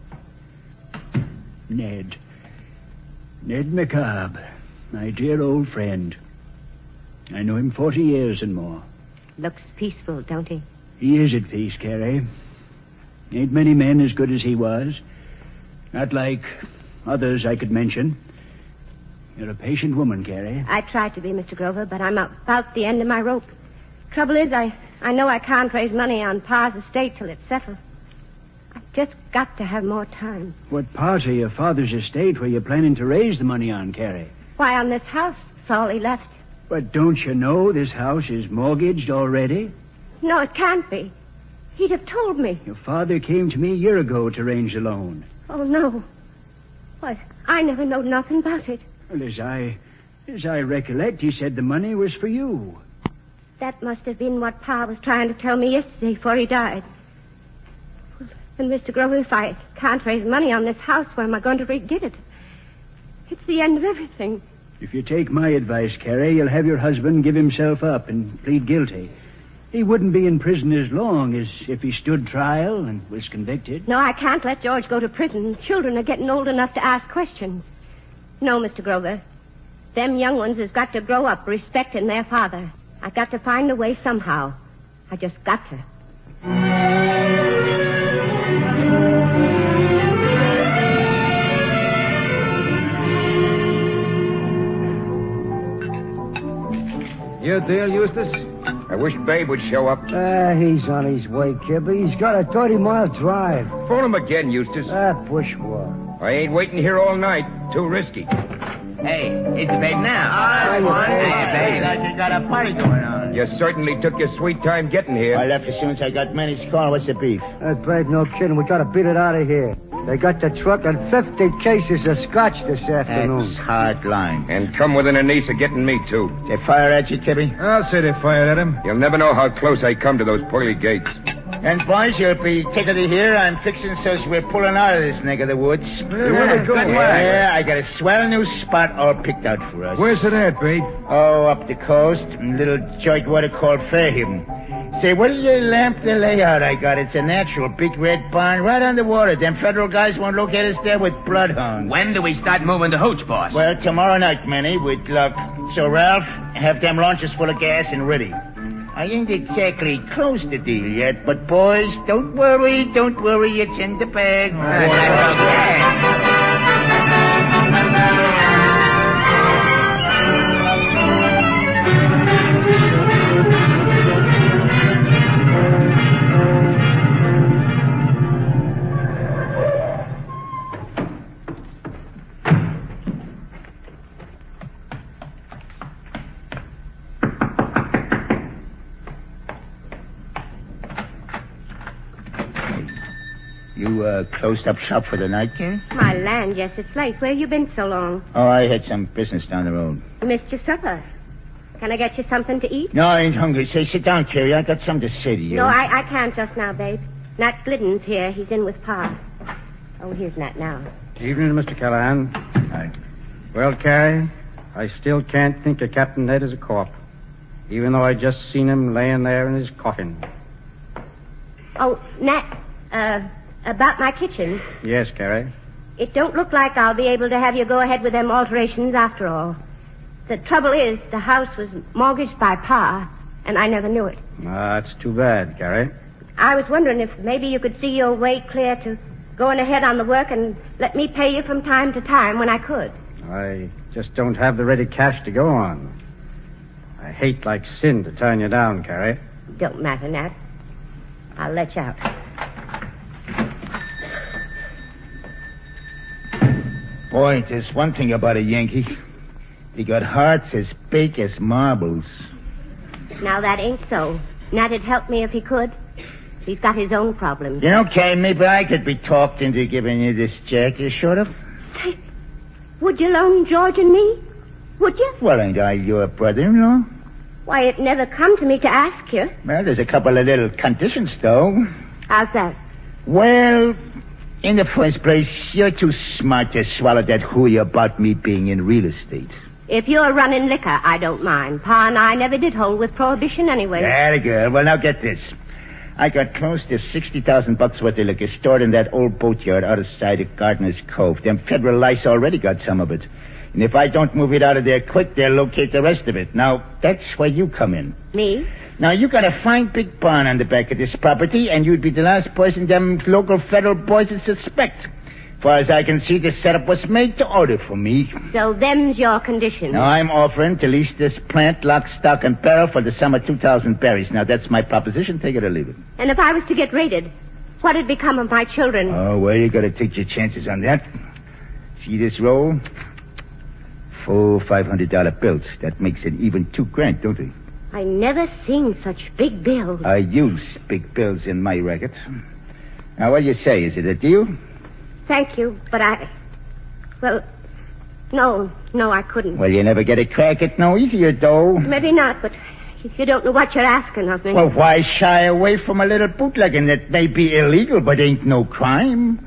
[SPEAKER 7] Ned. Ned McCobb, my dear old friend. I know him forty years and more.
[SPEAKER 9] Looks peaceful, don't he?
[SPEAKER 7] He is at peace, Carrie. Ain't many men as good as he was. Not like others I could mention. You're a patient woman, Carrie.
[SPEAKER 9] I tried to be, Mister Grover, but I'm about the end of my rope. Trouble is, I, I know I can't raise money on Pa's estate till it's settled. I've just got to have more time.
[SPEAKER 7] What part of your father's estate were you planning to raise the money on, Carrie?
[SPEAKER 9] Why, on this house, that's all he left.
[SPEAKER 7] But don't you know this house is mortgaged already?
[SPEAKER 9] No, it can't be. He'd have told me.
[SPEAKER 7] Your father came to me a year ago to arrange the loan.
[SPEAKER 9] Oh, no. Why, I never know nothing about it.
[SPEAKER 7] Well, as I, as I recollect, he said the money was for you.
[SPEAKER 9] That must have been what Pa was trying to tell me yesterday before he died. Well, and Mister Grover, if I can't raise money on this house, where am I going to re-get it? It's the end of everything.
[SPEAKER 7] If you take my advice, Carrie, you'll have your husband give himself up and plead guilty. He wouldn't be in prison as long as if he stood trial and was convicted.
[SPEAKER 9] No, I can't let George go to prison. Children are getting old enough to ask questions. No, Mister Grover. Them young ones has got to grow up respecting their father. I got to find a way somehow. I just got to.
[SPEAKER 4] Your deal, Eustace?
[SPEAKER 14] I wish Babe would show up.
[SPEAKER 15] Ah, uh, he's on his way, kid, but he's got a thirty-mile drive.
[SPEAKER 14] Phone him again, Eustace.
[SPEAKER 15] Ah, bushwalk.
[SPEAKER 14] I ain't waiting here all night. Too risky.
[SPEAKER 6] Hey, it's Babe now. Hi, hey, Babe. Like you got a party going on.
[SPEAKER 14] You certainly took your sweet time getting here.
[SPEAKER 6] I left as soon as I got Manny's call. What's the beef?
[SPEAKER 15] Uh, Babe, no kidding. We gotta beat it out of here. They got the truck and fifty cases of scotch this afternoon.
[SPEAKER 6] That's hard line.
[SPEAKER 14] And come within an ace of getting me, too.
[SPEAKER 6] They fire at you, Tibby?
[SPEAKER 4] I'll say they fired at him.
[SPEAKER 14] You'll never know how close I come to those pearly gates.
[SPEAKER 6] And, boys, you'll be tickled to hear I'm fixing so we're pulling out of this neck of the woods.
[SPEAKER 4] Yeah, where are we going?
[SPEAKER 6] Yeah, I got a swell new spot all picked out for us.
[SPEAKER 4] Where's it at, Babe?
[SPEAKER 6] Oh, up the coast. A little joint water called Fairhaven. Say, what is the lamp the layout I got? It's a natural big red barn right on the water. Them federal guys won't locate us there with bloodhounds.
[SPEAKER 5] When do we start moving the hooch, boss?
[SPEAKER 6] Well, tomorrow night, Manny, with luck. So, Ralph, have them launches full of gas and ready. I ain't exactly close the deal yet, but boys, don't worry, don't worry, it's in the bag. You, uh, closed up shop for the night, Gary?
[SPEAKER 9] My land, yes, it's late. Where you been so long?
[SPEAKER 6] Oh, I had some business down the road.
[SPEAKER 9] You missed your supper. Can I get you something to eat?
[SPEAKER 6] No, I ain't hungry. Say, sit down, Carrie. I got something to say to you.
[SPEAKER 9] No, I, I can't just now, babe. Nat Glidden's here. He's in with Pa. Oh, here's Nat now.
[SPEAKER 2] Evening, Mister Callahan.
[SPEAKER 6] Hi.
[SPEAKER 2] Well, Carrie, I still can't think of Captain Ned as a corp, even though I just seen him laying there in his coffin.
[SPEAKER 9] Oh, Nat, uh... about my kitchen.
[SPEAKER 2] Yes, Carrie.
[SPEAKER 9] It don't look like I'll be able to have you go ahead with them alterations after all. The trouble is, the house was mortgaged by Pa, and I never knew it.
[SPEAKER 2] Ah, that's too bad, Carrie.
[SPEAKER 9] I was wondering if maybe you could see your way clear to going ahead on the work and let me pay you from time to time when I could.
[SPEAKER 2] I just don't have the ready cash to go on. I hate like sin to turn you down, Carrie.
[SPEAKER 9] Don't matter, Nat. I'll let you out.
[SPEAKER 6] Boy, there's one thing about a Yankee. They got hearts as big as marbles.
[SPEAKER 9] Now, that ain't so. Nat'd help me if he could. He's got his own problems.
[SPEAKER 6] You know, Kay, maybe I could be talked into giving you this check. You sort of?
[SPEAKER 9] Say, would you loan George and me? Would you?
[SPEAKER 6] Well, ain't I your brother-in-law?
[SPEAKER 9] Why, it never come to me to ask you.
[SPEAKER 6] Well, there's a couple of little conditions, though.
[SPEAKER 9] How's that?
[SPEAKER 6] Well, in the first place, you're too smart to swallow that hooey about me being in real estate.
[SPEAKER 9] If you're running liquor, I don't mind. Pa and I never did hold with prohibition anyway.
[SPEAKER 6] Very good. Well, now get this. I got close to sixty thousand bucks worth of liquor stored in that old boatyard out of sight of Gardner's Cove. Them federal lice already got some of it. And if I don't move it out of there quick, they'll locate the rest of it. Now, that's where you come in.
[SPEAKER 9] Me?
[SPEAKER 6] Now, you got a fine big barn on the back of this property, and you'd be the last person them local federal boys would suspect. Far as I can see, the setup was made to order for me.
[SPEAKER 9] So them's your conditions.
[SPEAKER 6] Now, I'm offering to lease this plant, lock, stock, and barrel for the sum of two thousand berries. Now, that's my proposition. Take it or leave it.
[SPEAKER 9] And if I was to get raided, what'd become of my children?
[SPEAKER 6] Oh, well, you gotta take your chances on that. See this roll? Four five hundred dollar bills. That makes it even two grand, don't it?
[SPEAKER 9] I never seen such big bills.
[SPEAKER 6] I use big bills in my racket. Now, what do you say? Is it a deal?
[SPEAKER 9] Thank you, but I... Well, no, no, I couldn't.
[SPEAKER 6] Well, you never get a crack at no easier, though.
[SPEAKER 9] Maybe not, but you don't know what you're asking of me.
[SPEAKER 6] Well, why shy away from a little bootlegging that may be illegal, but ain't no crime?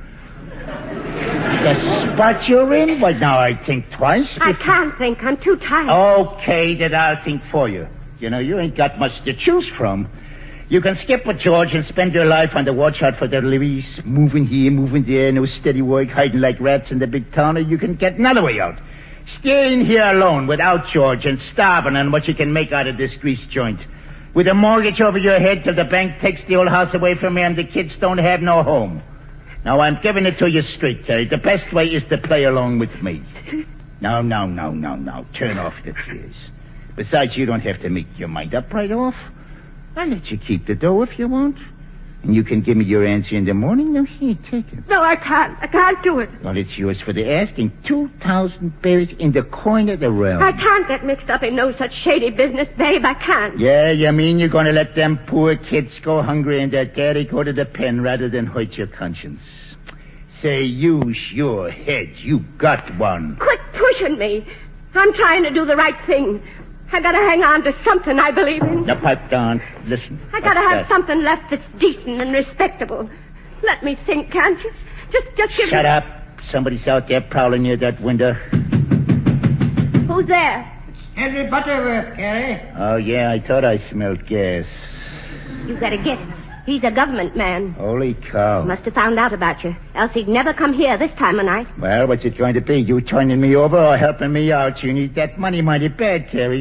[SPEAKER 6] The spot you're in? Well, now I think twice.
[SPEAKER 9] I can't think. I'm too tired.
[SPEAKER 6] Okay, then I'll think for you. You know, you ain't got much to choose from. You can skip with George and spend your life on the watch out for the Louise, moving here, moving there, no steady work, hiding like rats in the big town, or you can get another way out. Staying here alone without George and starving on what you can make out of this grease joint. With a mortgage over your head till the bank takes the old house away from you and the kids don't have no home. Now, I'm giving it to you straight, Terry. The best way is to play along with me. No, no, no, no, no. Turn off the tears. Besides, you don't have to make your mind up right off. I'll let you keep the dough if you want. And you can give me your answer in the morning. Now, here, take it.
[SPEAKER 9] No, I can't. I can't do it.
[SPEAKER 6] Well, it's yours for the asking. Two thousand berries in the coin of the realm.
[SPEAKER 9] I can't get mixed up in no such shady business, babe. I can't.
[SPEAKER 6] Yeah, you mean you're going to let them poor kids go hungry and their daddy go to the pen rather than hurt your conscience? Say, use your head. You got one.
[SPEAKER 9] Quit pushing me. I'm trying to do the right thing. I gotta hang on to something I believe in.
[SPEAKER 6] Now, pipe down. Listen.
[SPEAKER 9] I gotta
[SPEAKER 6] What's
[SPEAKER 9] have
[SPEAKER 6] that?
[SPEAKER 9] something left that's decent and respectable. Let me think, can't you? Just, just give
[SPEAKER 6] Shut
[SPEAKER 9] me...
[SPEAKER 6] up. Somebody's out there prowling near that window.
[SPEAKER 9] Who's there?
[SPEAKER 16] Henry Butterworth, Carrie.
[SPEAKER 6] Oh, yeah, I thought I smelled gas.
[SPEAKER 9] You better get him. He's a government man.
[SPEAKER 6] Holy cow.
[SPEAKER 9] Must have found out about you. Else he'd never come here this time of night.
[SPEAKER 6] Well, what's it going to be? You turning me over or helping me out? You need that money mighty bad, Carrie.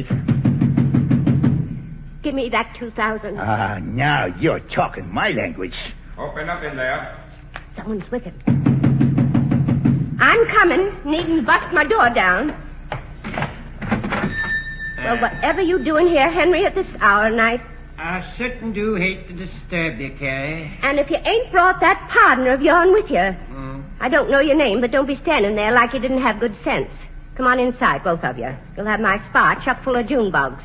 [SPEAKER 9] Give me that two thousand.
[SPEAKER 6] Ah, now you're talking my language.
[SPEAKER 14] Open up in there.
[SPEAKER 9] Someone's with him. I'm coming. Needn't bust my door down. Well, whatever you doing here, Henry, at this hour of night?
[SPEAKER 16] I certain do hate to disturb you, Carrie.
[SPEAKER 9] And if you ain't brought that partner of yourn with you,
[SPEAKER 16] Mm.
[SPEAKER 9] I don't know your name, but don't be standing there like you didn't have good sense. Come on inside, both of you. You'll have my spa chock full of June bugs.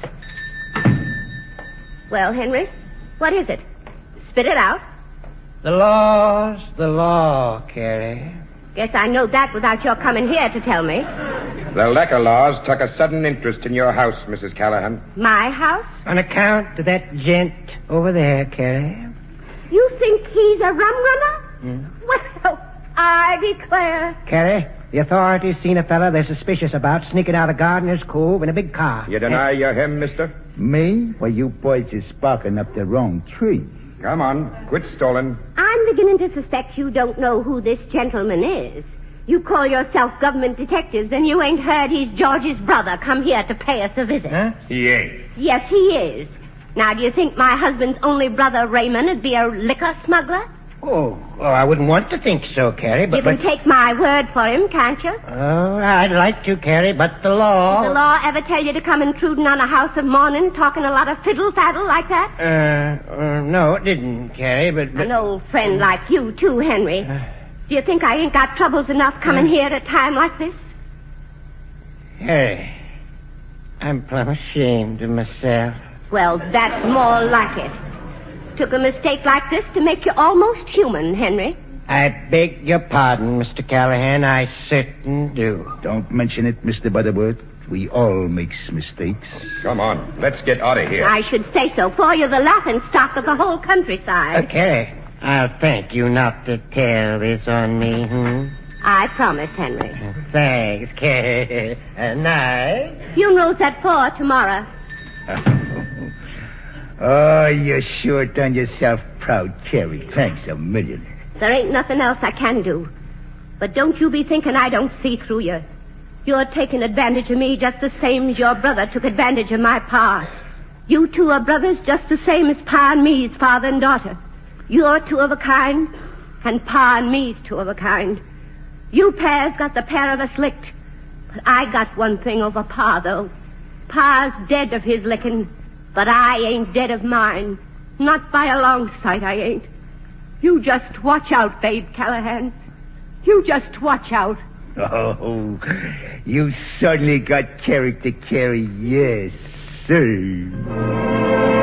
[SPEAKER 9] Well, Henry, what is it? Spit it out.
[SPEAKER 16] The law's the law, Carrie.
[SPEAKER 9] Guess I know that without your coming here to tell me.
[SPEAKER 14] The liquor laws took a sudden interest in your house, Missus Callahan.
[SPEAKER 9] My house?
[SPEAKER 16] On account of that gent over there, Carrie.
[SPEAKER 9] You think he's a rum runner?
[SPEAKER 16] Mm.
[SPEAKER 9] Well, I declare.
[SPEAKER 16] Carrie, the authorities seen a fella they're suspicious about sneaking out of Gardener's Cove in a big car.
[SPEAKER 14] You deny you're him, mister?
[SPEAKER 6] Me? Well, you boys is barking up the wrong tree.
[SPEAKER 14] Come on, quit stalling.
[SPEAKER 9] I'm beginning to suspect you don't know who this gentleman is. You call yourself government detectives, and you ain't heard he's George's brother come here to pay us a visit.
[SPEAKER 16] Huh?
[SPEAKER 14] He ain't.
[SPEAKER 9] Yes, he is. Now, do you think my husband's only brother, Raymond, would be a liquor smuggler?
[SPEAKER 16] Oh, well, I wouldn't want to think so, Carrie, but...
[SPEAKER 9] You can
[SPEAKER 16] but...
[SPEAKER 9] take my word for him, can't you?
[SPEAKER 16] Oh, I'd like to, Carrie, but the law...
[SPEAKER 9] Did the law ever tell you to come intruding on a house of mourning, talking a lot of fiddle-faddle like that?
[SPEAKER 16] Uh, uh, no, it didn't, Carrie, but... but...
[SPEAKER 9] An old friend like you, too, Henry. Do you think I ain't got troubles enough coming here at a time like this?
[SPEAKER 16] Carrie, I'm plumb ashamed of myself.
[SPEAKER 9] Well, that's more like it. Took a mistake like this to make you almost human, Henry.
[SPEAKER 16] I beg your pardon, Mister Callahan. I certain do.
[SPEAKER 6] Don't mention it, Mister Butterworth. We all makes mistakes.
[SPEAKER 14] Come on, let's get out of here.
[SPEAKER 9] I should say so, for you're the laughing stock of the whole countryside.
[SPEAKER 16] Uh, Carrie, I'll thank you not to tell this on me, hmm?
[SPEAKER 9] I promise, Henry.
[SPEAKER 16] Thanks, Carrie. Uh, night.
[SPEAKER 9] Funeral's at four tomorrow.
[SPEAKER 6] Oh, you sure done yourself proud, Carrie. Thanks a million.
[SPEAKER 9] There ain't nothing else I can do. But don't you be thinking I don't see through you. You're taking advantage of me just the same as your brother took advantage of my pa. You two are brothers just the same as Pa and me's father and daughter. You're two of a kind, and Pa and me's two of a kind. You pairs got the pair of us licked. But I got one thing over Pa, though. Pa's dead of his licking, but I ain't dead of mine. Not by a long sight, I ain't. You just watch out, Babe Callahan. You just watch out.
[SPEAKER 6] Oh, you certainly got character, Carrie. Yes, sir.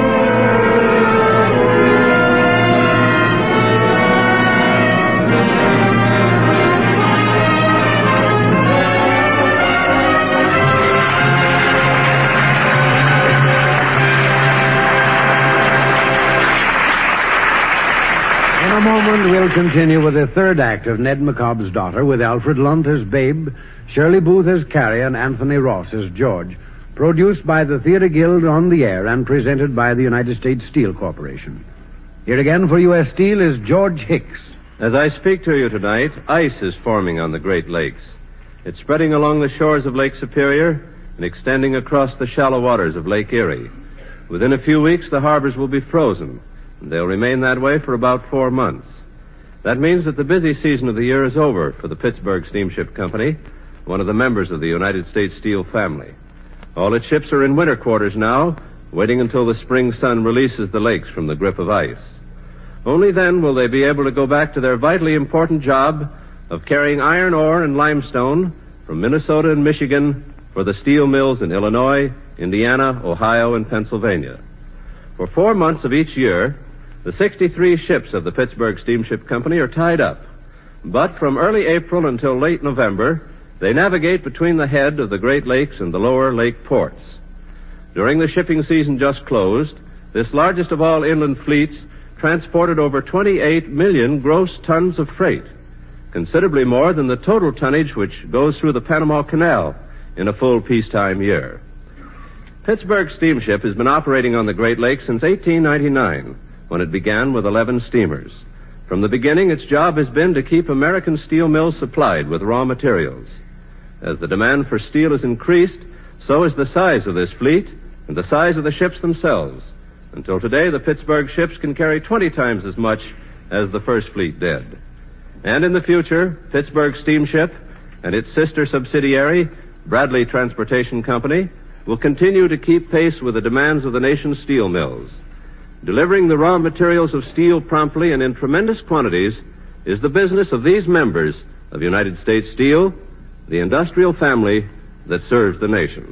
[SPEAKER 2] In a moment, we'll continue with the third act of Ned McCobb's Daughter with Alfred Lunt as Babe, Shirley Booth as Carrie, and Anthony Ross as George. Produced by the Theatre Guild on the air and presented by the United States Steel Corporation. Here again for U S Steel is George Hicks.
[SPEAKER 12] As I speak to you tonight, ice is forming on the Great Lakes. It's spreading along the shores of Lake Superior and extending across the shallow waters of Lake Erie. Within a few weeks, the harbors will be frozen. They'll remain that way for about four months. That means that the busy season of the year is over for the Pittsburgh Steamship Company, one of the members of the United States Steel family. All its ships are in winter quarters now, waiting until the spring sun releases the lakes from the grip of ice. Only then will they be able to go back to their vitally important job of carrying iron ore and limestone from Minnesota and Michigan for the steel mills in Illinois, Indiana, Ohio, and Pennsylvania. For four months of each year, the sixty-three ships of the Pittsburgh Steamship Company are tied up. But from early April until late November, they navigate between the head of the Great Lakes and the lower lake ports. During the shipping season just closed, this largest of all inland fleets transported over twenty-eight million gross tons of freight, considerably more than the total tonnage which goes through the Panama Canal in a full peacetime year. Pittsburgh Steamship has been operating on the Great Lakes since eighteen ninety-nine, when it began with eleven steamers. From the beginning, its job has been to keep American steel mills supplied with raw materials. As the demand for steel has increased, so is the size of this fleet and the size of the ships themselves. Until today, the Pittsburgh ships can carry twenty times as much as the first fleet did. And in the future, Pittsburgh Steamship and its sister subsidiary, Bradley Transportation Company, will continue to keep pace with the demands of the nation's steel mills. Delivering the raw materials of steel promptly and in tremendous quantities is the business of these members of United States Steel, the industrial family that serves the nation.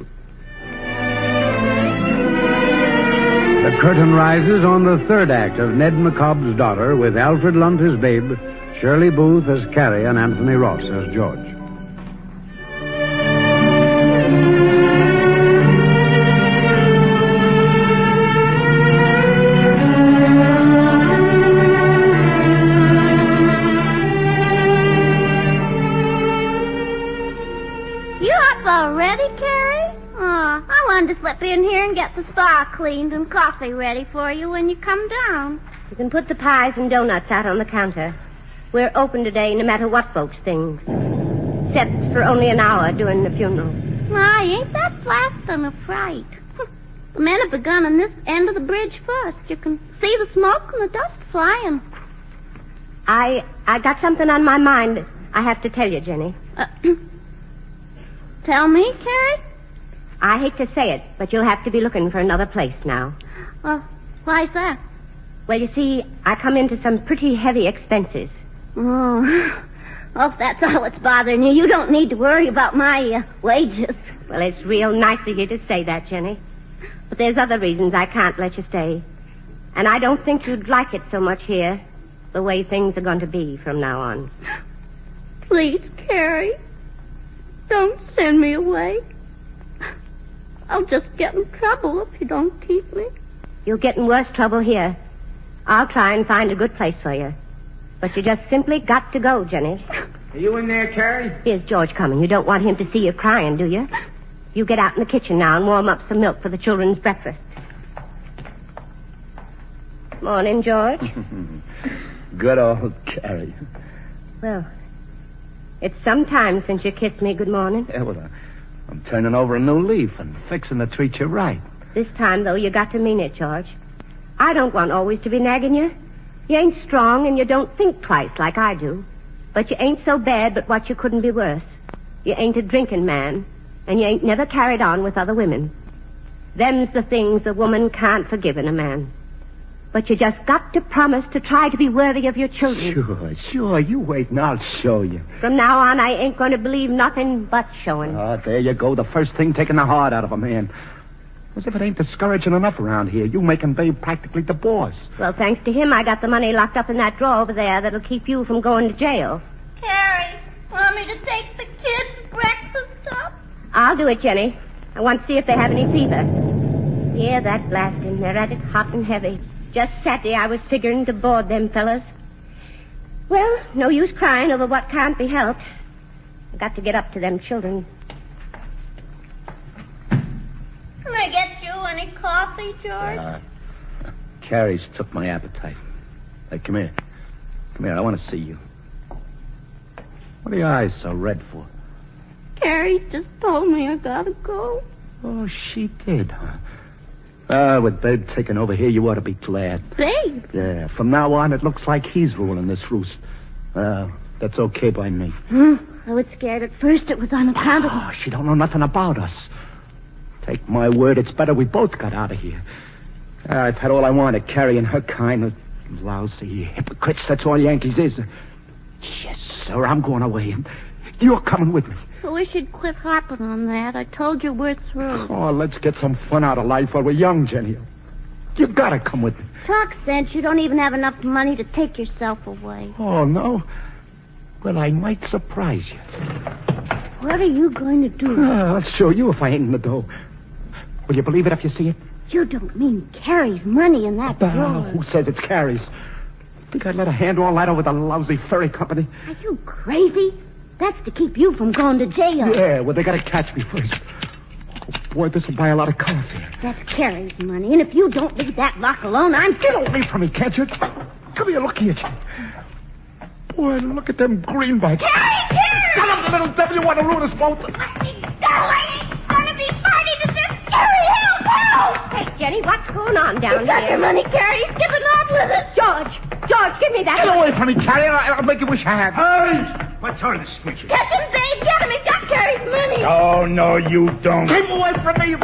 [SPEAKER 2] The curtain rises on the third act of Ned McCobb's Daughter with Alfred Lunt as Babe, Shirley Booth as Carrie, and Anthony Ross as George.
[SPEAKER 8] Already, Carrie? Oh, I wanted to slip in here and get the spa cleaned and coffee ready for you when you come down.
[SPEAKER 9] You can put the pies and donuts out on the counter. We're open today no matter what folks think. Except for only an hour during the funeral.
[SPEAKER 8] My, ain't that blast and a fright. The men have begun on this end of the bridge first. You can see the smoke and the dust flying.
[SPEAKER 9] I I got something on my mind I have to tell you, Jenny.
[SPEAKER 8] Uh, Tell me, Carrie?
[SPEAKER 9] I hate to say it, but you'll have to be looking for another place now.
[SPEAKER 8] Uh, why's that?
[SPEAKER 9] Well, you see, I come into some pretty heavy expenses.
[SPEAKER 8] Oh, oh, if that's all that's bothering you, you don't need to worry about my uh, wages.
[SPEAKER 9] Well, it's real nice of you to say that, Jenny. But there's other reasons I can't let you stay. And I don't think you'd like it so much here, the way things are going to be from now on.
[SPEAKER 8] Please, Carrie. Don't send me away. I'll just get in trouble if you don't keep me.
[SPEAKER 9] You'll get in worse trouble here. I'll try and find a good place for you. But you just simply got to go, Jenny.
[SPEAKER 10] Are you in there, Carrie?
[SPEAKER 9] Here's George coming. You don't want him to see you crying, do you? You get out in the kitchen now and warm up some milk for the children's breakfast. Morning, George.
[SPEAKER 6] Good old Carrie.
[SPEAKER 9] Well, it's some time since you kissed me good morning.
[SPEAKER 6] Yeah, well, uh, I'm turning over a new leaf and fixing to treat you right.
[SPEAKER 9] This time, though, you got to mean it, George. I don't want always to be nagging you. You ain't strong and you don't think twice like I do. But you ain't so bad but what you couldn't be worse. You ain't a drinking man, and you ain't never carried on with other women. Them's the things a woman can't forgive in a man. But you just got to promise to try to be worthy of your children.
[SPEAKER 10] Sure, sure. You wait and I'll show you.
[SPEAKER 9] From now on, I ain't going to believe nothing but showing.
[SPEAKER 10] Ah, there you go. The first thing taking the heart out of a man. As if it ain't discouraging enough around here. You making Babe practically the boss.
[SPEAKER 9] Well, thanks to him, I got the money locked up in that drawer over there that'll keep you from going to jail.
[SPEAKER 8] Carrie, want me to take the kids' breakfast up?
[SPEAKER 9] I'll do it, Jenny. I want to see if they have any fever. Yeah, that blasting. They're at it hot and heavy. Just Saturday I was figuring to board them fellas. Well, no use crying over what can't be helped. I got to get up to them children.
[SPEAKER 8] Can I get you any coffee, George?
[SPEAKER 10] Uh, Carrie's took my appetite. Hey, come here. Come here, I want to see you. What are your eyes so red for?
[SPEAKER 8] Carrie just told me I gotta go.
[SPEAKER 10] Oh, she did, huh? Ah, with Babe taking over here, you ought to be glad.
[SPEAKER 8] Babe?
[SPEAKER 10] Yeah, from now on, it looks like he's ruling this roost. Uh, that's okay by me.
[SPEAKER 8] Hmm? I was scared at first. It was unaccountable.
[SPEAKER 10] Oh, she don't know nothing about us. Take my word, it's better we both got out of here. Uh, I've had all I wanted, Carrie and her kind of lousy hypocrites. That's all Yankees is. Yes, sir, I'm going away. You're coming with me.
[SPEAKER 8] I wish you'd quit harping on that. I told you we're through.
[SPEAKER 10] Oh, let's get some fun out of life while we're young, Jenny. You've got to come with me.
[SPEAKER 8] Talk sense. You don't even have enough money to take yourself away.
[SPEAKER 10] Oh, no? Well, I might surprise you.
[SPEAKER 8] What are you going to do?
[SPEAKER 10] Uh, I'll show you if I ain't in the dough. Will you believe it if you see it?
[SPEAKER 8] You don't mean Carrie's money in that
[SPEAKER 10] Uh,
[SPEAKER 8] drawer.
[SPEAKER 10] who says it's Carrie's? Think I'd let her handle all that over the lousy ferry company?
[SPEAKER 8] Are you crazy? That's to keep you from going to jail.
[SPEAKER 10] Yeah, well, they got to catch me first. Oh, boy, this will buy a lot of coffee.
[SPEAKER 8] That's Carrie's money, and if you don't leave that lock alone, I'm...
[SPEAKER 10] Get away from me, can't you? Come here, look here. Boy, look at them greenbacks.
[SPEAKER 8] Carrie, Carrie!
[SPEAKER 10] Shut up, the little devil. You want to ruin us both.
[SPEAKER 8] Let me go. I ain't going to be party to this. Carrie, help, help!
[SPEAKER 9] Hey, Jenny, what's going on down
[SPEAKER 8] you got
[SPEAKER 9] here?
[SPEAKER 8] your money, Carrie. Skip it off with it.
[SPEAKER 9] George, George, give me that.
[SPEAKER 10] Get away from me, Carrie. I'll make you wish I had.
[SPEAKER 6] Hey! What's all this, Richard?
[SPEAKER 8] Catch him, Dave. Get him. He's got Carrie's money.
[SPEAKER 6] Oh, no, you don't.
[SPEAKER 10] Keep away from me.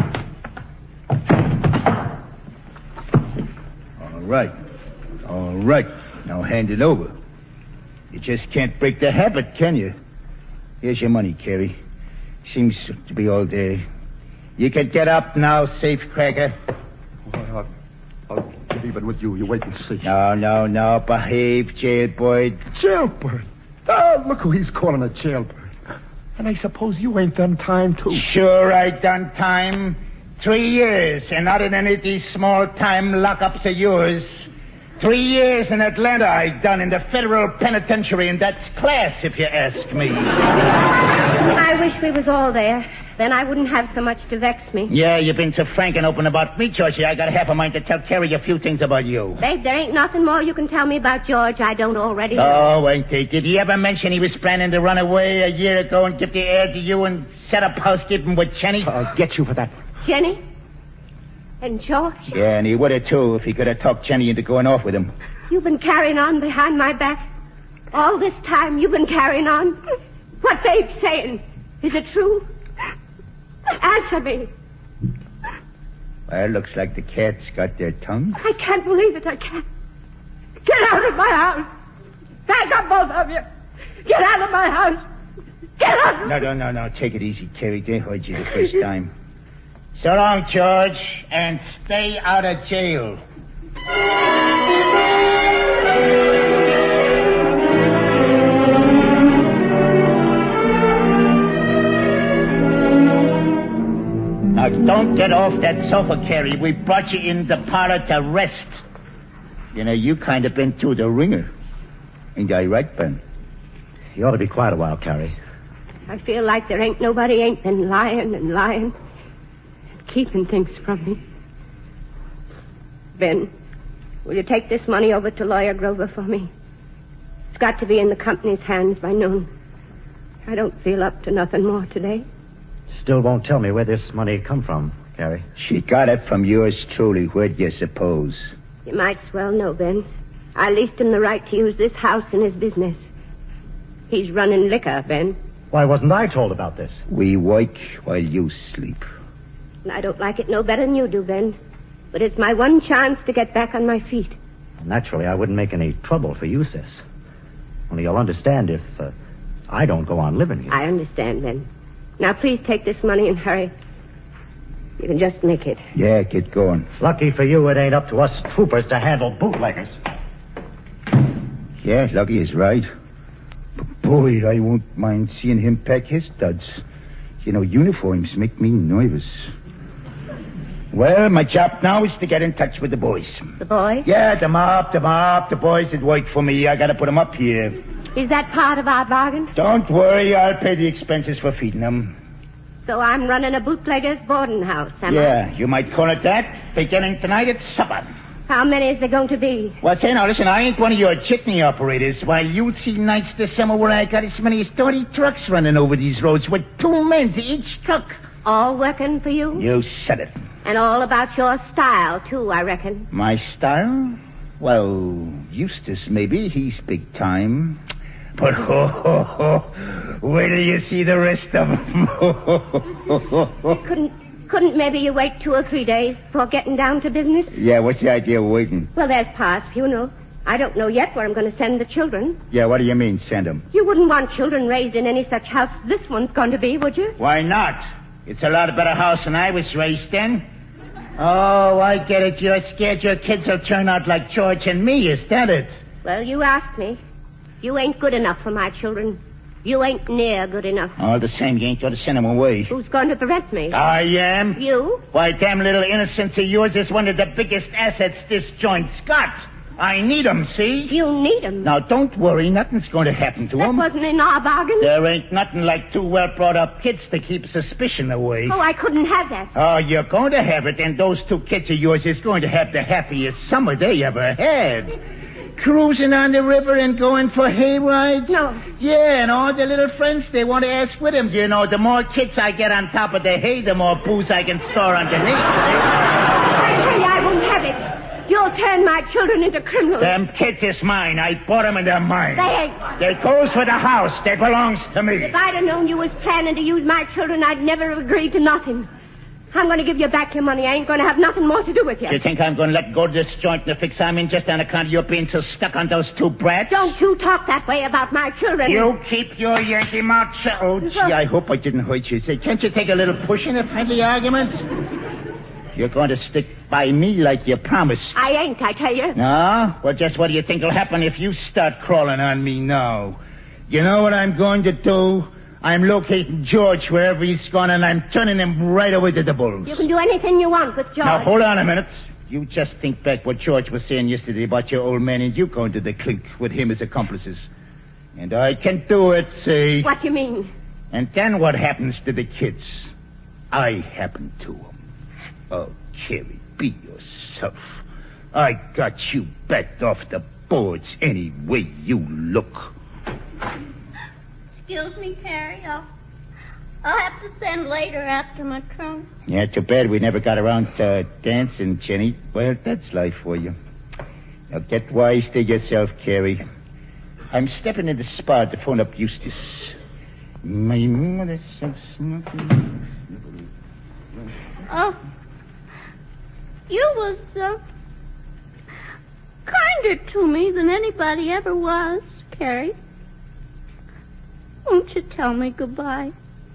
[SPEAKER 6] All right. All right. Now hand it over. You just can't break the habit, can you? Here's your money, Carrie. Seems to be all there. You can get up now, safecracker.
[SPEAKER 10] Well, I'll, I'll leave it with you. You wait and see.
[SPEAKER 6] No, no, no. Behave, jailbird.
[SPEAKER 10] Jailbird? Oh, look who he's calling a jailbird. And I suppose you ain't done time, too.
[SPEAKER 6] Sure, I done time. Three years, and not in any of these small-time lockups of yours. Three years in Atlanta I done in the federal penitentiary, and that's class, if you ask me.
[SPEAKER 9] I wish we was all there. Then I wouldn't have so much to vex me.
[SPEAKER 6] Yeah, you've been so frank and open about me, Georgie. I got half a mind to tell Carrie a few things about you.
[SPEAKER 9] Babe, there ain't nothing more you can tell me about George I don't already know.
[SPEAKER 6] Oh, ain't they? Did he ever mention he was planning to run away a year ago and give the air to you and set up housekeeping with Jenny?
[SPEAKER 10] I'll get you for that.
[SPEAKER 9] Jenny? And George?
[SPEAKER 6] Yeah, and he would have, too, if he could have talked Jenny into going off with him.
[SPEAKER 9] You've been carrying on behind my back. All this time you've been carrying on. What Babe's saying, is it true? Answer me.
[SPEAKER 6] Well, looks like the cat's got their tongue.
[SPEAKER 9] I can't believe it. I can't. Get out of my house. Back up, both of you. Get out of my house. Get out.
[SPEAKER 6] No, no, no, no. Take it easy, Carrie. They heard you the first time. So long, George, and stay out of jail. Now, don't get off that sofa, Carrie. We brought you in the parlor to rest. You know, you kind of been through the ringer. Ain't I right, Ben?
[SPEAKER 11] You ought to be quiet a while, Carrie.
[SPEAKER 9] I feel like there ain't nobody ain't been lying and lying and keeping things from me. Ben, will you take this money over to Lawyer Grover for me? It's got to be in the company's hands by noon. I don't feel up to nothing more today.
[SPEAKER 11] Still won't tell me where this money come from, Carrie.
[SPEAKER 6] She got it from yours truly. Where'd you suppose?
[SPEAKER 9] You might as well know, Ben. I leased him the right to use this house in his business. He's running liquor, Ben.
[SPEAKER 11] Why wasn't I told about this?
[SPEAKER 6] We work while you sleep.
[SPEAKER 9] And I don't like it no better than you do, Ben. But it's my one chance to get back on my feet.
[SPEAKER 11] Naturally, I wouldn't make any trouble for you, sis. Only you'll understand if uh, I don't go on living here.
[SPEAKER 9] I understand, then. Now, please take this money and hurry. You can just make it.
[SPEAKER 6] Yeah, get going.
[SPEAKER 11] Lucky for you, it ain't up to us troopers to handle bootleggers.
[SPEAKER 6] Yeah, Lucky is right. But boy, I won't mind seeing him pack his studs. You know, uniforms make me nervous. Well, my job now is to get in touch with the boys.
[SPEAKER 9] The boys?
[SPEAKER 6] Yeah, the mob, the mob, the boys that work for me. I gotta put them up here.
[SPEAKER 9] Is that part of our bargain?
[SPEAKER 6] Don't worry, I'll pay the expenses for feeding them.
[SPEAKER 9] So I'm running a bootlegger's boarding house, am
[SPEAKER 6] Yeah, I? You might call it that. Beginning tonight at supper.
[SPEAKER 9] How many is there going to be?
[SPEAKER 6] Well, say now, listen, I ain't one of your jitney operators. Why, you'll see nights this summer where I got as many as thirty trucks running over these roads with two men to each truck.
[SPEAKER 9] All working for you?
[SPEAKER 6] You said it.
[SPEAKER 9] And all about your style, too, I reckon.
[SPEAKER 6] My style? Well, Eustace, maybe. He's big time. But, ho, ho, ho, wait till you see the rest of them.
[SPEAKER 9] couldn't, couldn't maybe you wait two or three days before getting down to business?
[SPEAKER 6] Yeah, what's the idea of waiting?
[SPEAKER 9] Well, there's Pa's funeral. I don't know yet where I'm going to send the children.
[SPEAKER 6] Yeah, what do you mean, send them?
[SPEAKER 9] You wouldn't want children raised in any such house as this one's going to be, would you?
[SPEAKER 6] Why not? It's a lot better house than I was raised in. Oh, I get it. You're scared your kids will turn out like George and me, is that it?
[SPEAKER 9] Well, you asked me. You ain't good enough for my children. You ain't near good enough.
[SPEAKER 6] All the same, you ain't going to send them away.
[SPEAKER 9] Who's going to prevent me?
[SPEAKER 6] I am.
[SPEAKER 9] You?
[SPEAKER 6] Why, damn little innocence of yours is one of the biggest assets this joint's got. I need 'em, see?
[SPEAKER 9] You need 'em?
[SPEAKER 6] Now, don't worry. Nothing's going to happen to 'em.
[SPEAKER 9] That wasn't in our bargain.
[SPEAKER 6] There ain't nothing like two well-brought-up kids to keep suspicion away.
[SPEAKER 9] Oh, I couldn't have that.
[SPEAKER 6] Oh, you're going to have it, and those two kids of yours is going to have the happiest summer they ever had. Cruising on the river and going for hay rides?
[SPEAKER 9] No.
[SPEAKER 6] Yeah, and all the little friends they want to ask with them. You know, the more kids I get on top of the hay, the more booze I can store underneath.
[SPEAKER 9] I tell you, I won't have it. You'll turn my children into criminals.
[SPEAKER 6] Them kids is mine. I bought them and they're mine.
[SPEAKER 9] They ain't.
[SPEAKER 6] They goes with the house. They belongs to me.
[SPEAKER 9] If I'd have known you was planning to use my children, I'd never have agreed to nothing. I'm going to give you back your money. I ain't going to have nothing more to do with you.
[SPEAKER 6] You think I'm going to let go of this joint in the fix I'm in just on account of you being so stuck on those two brats?
[SPEAKER 9] Don't you talk that way about my children.
[SPEAKER 6] You keep your Yankee mouth shut. Oh, gee, I hope I didn't hurt you. Say, can't you take a little push in a friendly argument? You're going to stick by me like you promised.
[SPEAKER 9] I ain't, I tell you.
[SPEAKER 6] No? Well, just what do you think will happen if you start crawling on me now? You know what I'm going to do? I'm locating George wherever he's gone, and I'm turning him right away to the bulls.
[SPEAKER 9] You can do anything you want with George.
[SPEAKER 6] Now, hold on a minute. You just think back what George was saying yesterday about your old man and you going to the clink with him as accomplices. And I can do it, see?
[SPEAKER 9] What do you mean?
[SPEAKER 6] And then what happens to the kids? I happen to them. Oh, Carrie, be yourself. I got you backed off the boards any way you look.
[SPEAKER 8] Excuse me, Carrie. I'll, I'll have to send later after my trunk.
[SPEAKER 6] Yeah, too bad we never got around to dancing, Jenny. Well, that's life for you. Now get wise to yourself, Carrie. I'm stepping in the spa to phone up Eustace. My mother said smoking.
[SPEAKER 8] Oh, you was uh, kinder to me than anybody ever was, Carrie. Won't you tell me goodbye?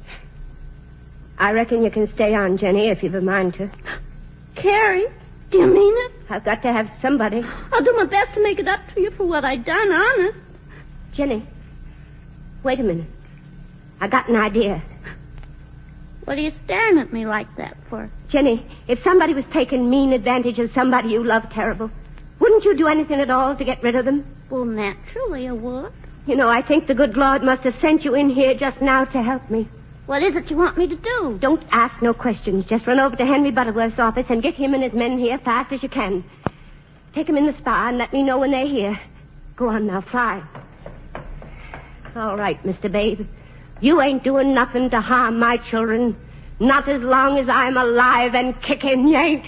[SPEAKER 9] I reckon you can stay on, Jenny, if you've a mind to.
[SPEAKER 8] Carrie, do you mean it?
[SPEAKER 9] I've got to have somebody.
[SPEAKER 8] I'll do my best to make it up to you for what I done, honest.
[SPEAKER 9] Jenny, wait a minute. I got an idea.
[SPEAKER 8] What are you staring at me like that for?
[SPEAKER 9] Jenny, if somebody was taking mean advantage of somebody you love terrible, wouldn't you do anything at all to get rid of them?
[SPEAKER 8] Well, naturally I would.
[SPEAKER 9] You know, I think the good Lord must have sent you in here just now to help me.
[SPEAKER 8] What is it you want me to do?
[SPEAKER 9] Don't ask no questions. Just run over to Henry Butterworth's office and get him and his men here fast as you can. Take them in the spa and let me know when they're here. Go on now, fly. All right, Mister Babe. You ain't doing nothing to harm my children. Not as long as I'm alive and kicking, you ain't.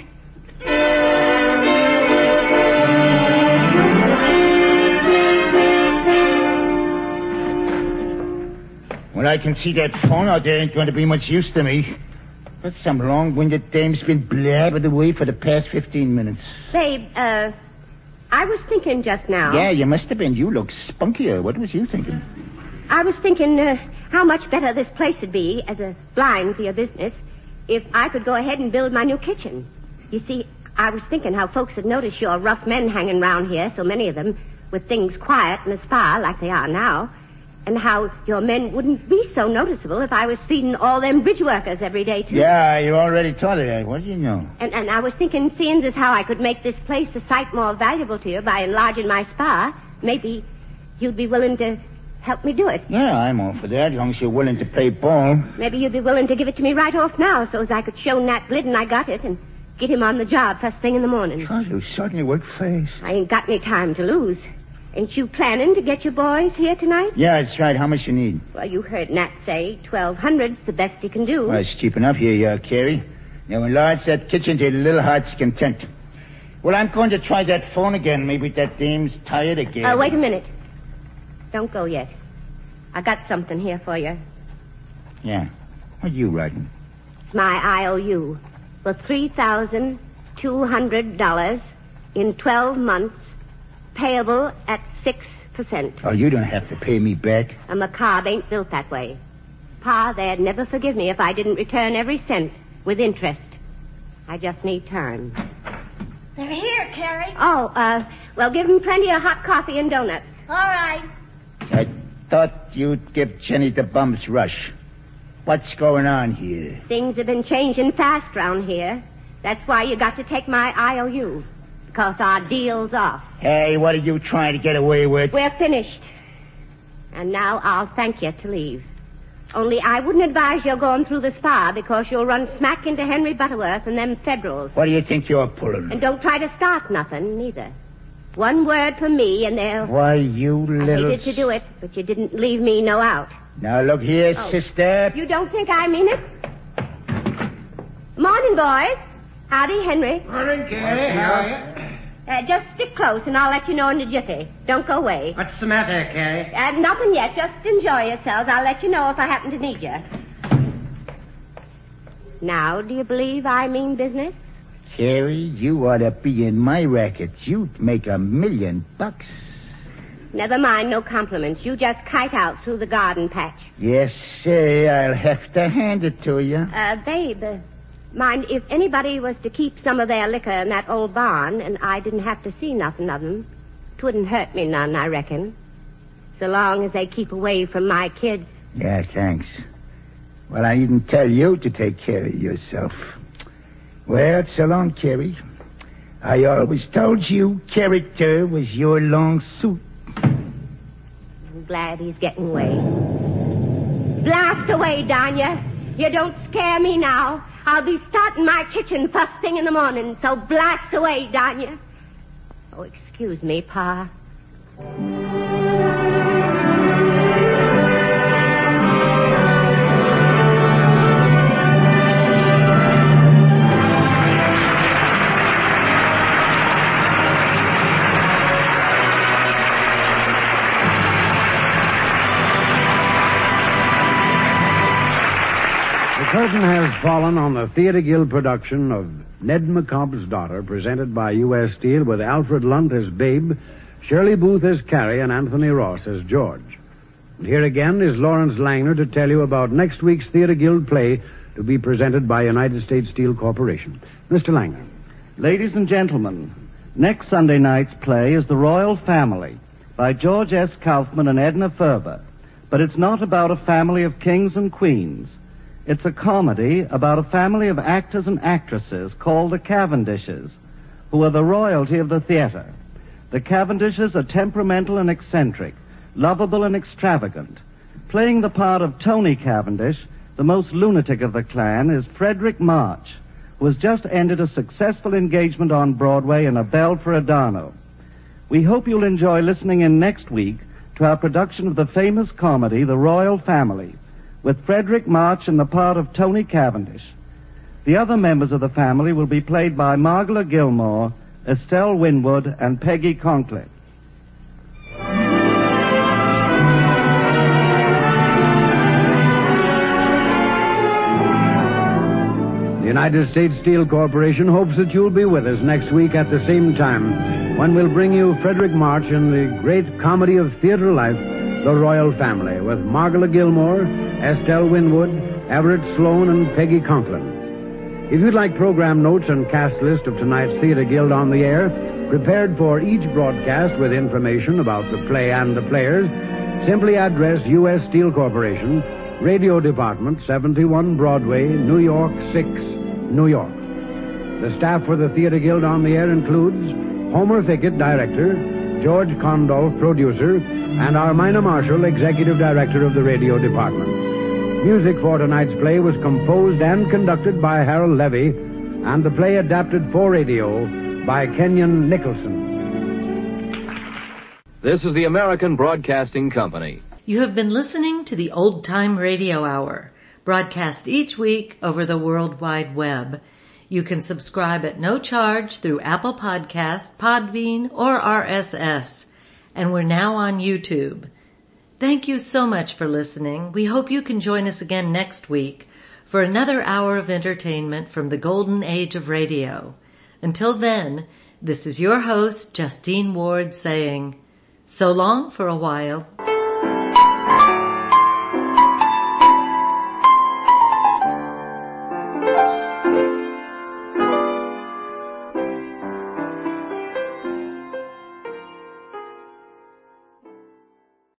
[SPEAKER 6] Well, I can see that phone out there ain't going to be much use to me. But some long-winded dame's been blabbing away for the past fifteen minutes.
[SPEAKER 9] Babe, uh, I was thinking just now.
[SPEAKER 6] Yeah, you must have been. You look spunkier. What was you thinking?
[SPEAKER 9] I was thinking uh, how much better this place would be as a blind for your business if I could go ahead and build my new kitchen. You see, I was thinking how folks would notice your rough men hanging around here, so many of them, with things quiet in the spa like they are now, and how your men wouldn't be so noticeable if I was feeding all them bridge workers every day, too.
[SPEAKER 6] Yeah, you already told her that. What do you know?
[SPEAKER 9] And, and I was thinking, seeing as how I could make this place a sight more valuable to you by enlarging my spa, maybe you'd be willing to help me do it.
[SPEAKER 6] Yeah, I'm all for that, as long as you're willing to play ball.
[SPEAKER 9] Maybe you'd be willing to give it to me right off now, so as I could show Nat Glidden I got it and get him on the job first thing in the morning.
[SPEAKER 6] Oh, you certainly work fast.
[SPEAKER 9] I ain't got any time to lose. Ain't you planning to get your boys here tonight?
[SPEAKER 6] Yeah, that's right. How much you need?
[SPEAKER 9] Well, you heard Nat say twelve hundred's the best he can do.
[SPEAKER 6] Well, it's cheap enough here, uh, Carrie. Now, enlarge that kitchen to a little heart's content. Well, I'm going to try that phone again. Maybe that dame's tired again.
[SPEAKER 9] Uh, wait a minute. Don't go yet. I got something here for you.
[SPEAKER 6] Yeah. What are you writing?
[SPEAKER 9] It's my I O U for three thousand two hundred dollars in twelve months, payable at six percent.
[SPEAKER 6] Oh, you don't have to pay me back.
[SPEAKER 9] A macabre ain't built that way. Pa, they'd never forgive me if I didn't return every cent with interest. I just need time.
[SPEAKER 8] They're here, Carrie.
[SPEAKER 9] Oh, uh, well, give them plenty of hot coffee and donuts.
[SPEAKER 8] All right.
[SPEAKER 6] I thought you'd give Jenny the bum's rush. What's going on here?
[SPEAKER 9] Things have been changing fast round here. That's why you got to take my I O U. Because our deal's off.
[SPEAKER 6] Hey, what are you trying to get away with?
[SPEAKER 9] We're finished. And now I'll thank you to leave. Only I wouldn't advise you going through the spa because you'll run smack into Henry Butterworth and them Federals.
[SPEAKER 6] What do you think you're pulling?
[SPEAKER 9] And don't try to start nothing, neither. One word from me and they'll...
[SPEAKER 6] Why, you little...
[SPEAKER 9] I hated to do it, but you didn't leave me no out.
[SPEAKER 6] Now, look here,
[SPEAKER 9] oh.
[SPEAKER 6] sister.
[SPEAKER 9] You don't think I mean it? Morning, boys. Howdy, Henry.
[SPEAKER 16] Morning, Carrie. How are you?
[SPEAKER 9] Uh, just stick close, and I'll let you know in a jiffy. Don't go away.
[SPEAKER 16] What's the matter, Carrie?
[SPEAKER 9] Uh, nothing yet. Just enjoy yourselves. I'll let you know if I happen to need you. Now, do you believe I mean business?
[SPEAKER 6] Carrie, you ought to be in my racket. You'd make a million bucks.
[SPEAKER 9] Never mind, no compliments. You just kite out through the garden patch.
[SPEAKER 6] Yes, sir. I'll have to hand it to you.
[SPEAKER 9] Uh, babe, uh, mind, if anybody was to keep some of their liquor in that old barn and I didn't have to see nothing of them, 'twouldn't hurt me none, I reckon. So long as they keep away from my kids.
[SPEAKER 6] Yeah, thanks. Well, I needn't tell you to take care of yourself. Well, so long, Carrie. I always told you character was your long suit.
[SPEAKER 9] I'm glad he's getting away. Blast away, darn ya. You don't scare me now. I'll be starting my kitchen first thing in the morning, so blast away, darn ya. Oh, excuse me, Pa.
[SPEAKER 2] The curtain has fallen on the Theater Guild production of Ned McCobb's Daughter, presented by U S Steel, with Alfred Lunt as Babe, Shirley Booth as Carrie, and Anthony Ross as George. And here again is Lawrence Langner to tell you about next week's Theater Guild play to be presented by United States Steel Corporation. Mister Langner.
[SPEAKER 3] Ladies and gentlemen, next Sunday night's play is The Royal Family by George S. Kaufman and Edna Ferber. But it's not about a family of kings and queens. It's a comedy about a family of actors and actresses called the Cavendishes, who are the royalty of the theater. The Cavendishes are temperamental and eccentric, lovable and extravagant. Playing the part of Tony Cavendish, the most lunatic of the clan, is Frederick March, who has just ended a successful engagement on Broadway in A Bell for Adano. We hope you'll enjoy listening in next week to our production of the famous comedy, The Royal Family, with Frederick March in the part of Tony Cavendish. The other members of the family will be played by Margola Gilmore, Estelle Winwood, and Peggy Conklin.
[SPEAKER 2] United States Steel Corporation hopes that you'll be with us next week at the same time when we'll bring you Frederick March in the great comedy of theater life, The Royal Family, with Margola Gilmore, Estelle Winwood, Everett Sloan, and Peggy Conklin. If you'd like program notes and cast list of tonight's Theater Guild on the Air, prepared for each broadcast with information about the play and the players, simply address U S Steel Corporation, Radio Department, seventy-one Broadway, New York, six, New York. The staff for the Theater Guild on the Air includes Homer Fickett, Director, George Condolph, Producer, and Armina Marshall, Executive Director of the Radio Department. Music for tonight's play was composed and conducted by Harold Levy, and the play adapted for radio by Kenyon Nicholson.
[SPEAKER 13] This is the American Broadcasting Company.
[SPEAKER 1] You have been listening to the Old Time Radio Hour, broadcast each week over the World Wide Web. You can subscribe at no charge through Apple Podcast, Podbean, or R S S. And we're now on YouTube. Thank you so much for listening. We hope you can join us again next week for another hour of entertainment from the golden age of radio. Until then, this is your host, Justine Ward, saying, so long for a while.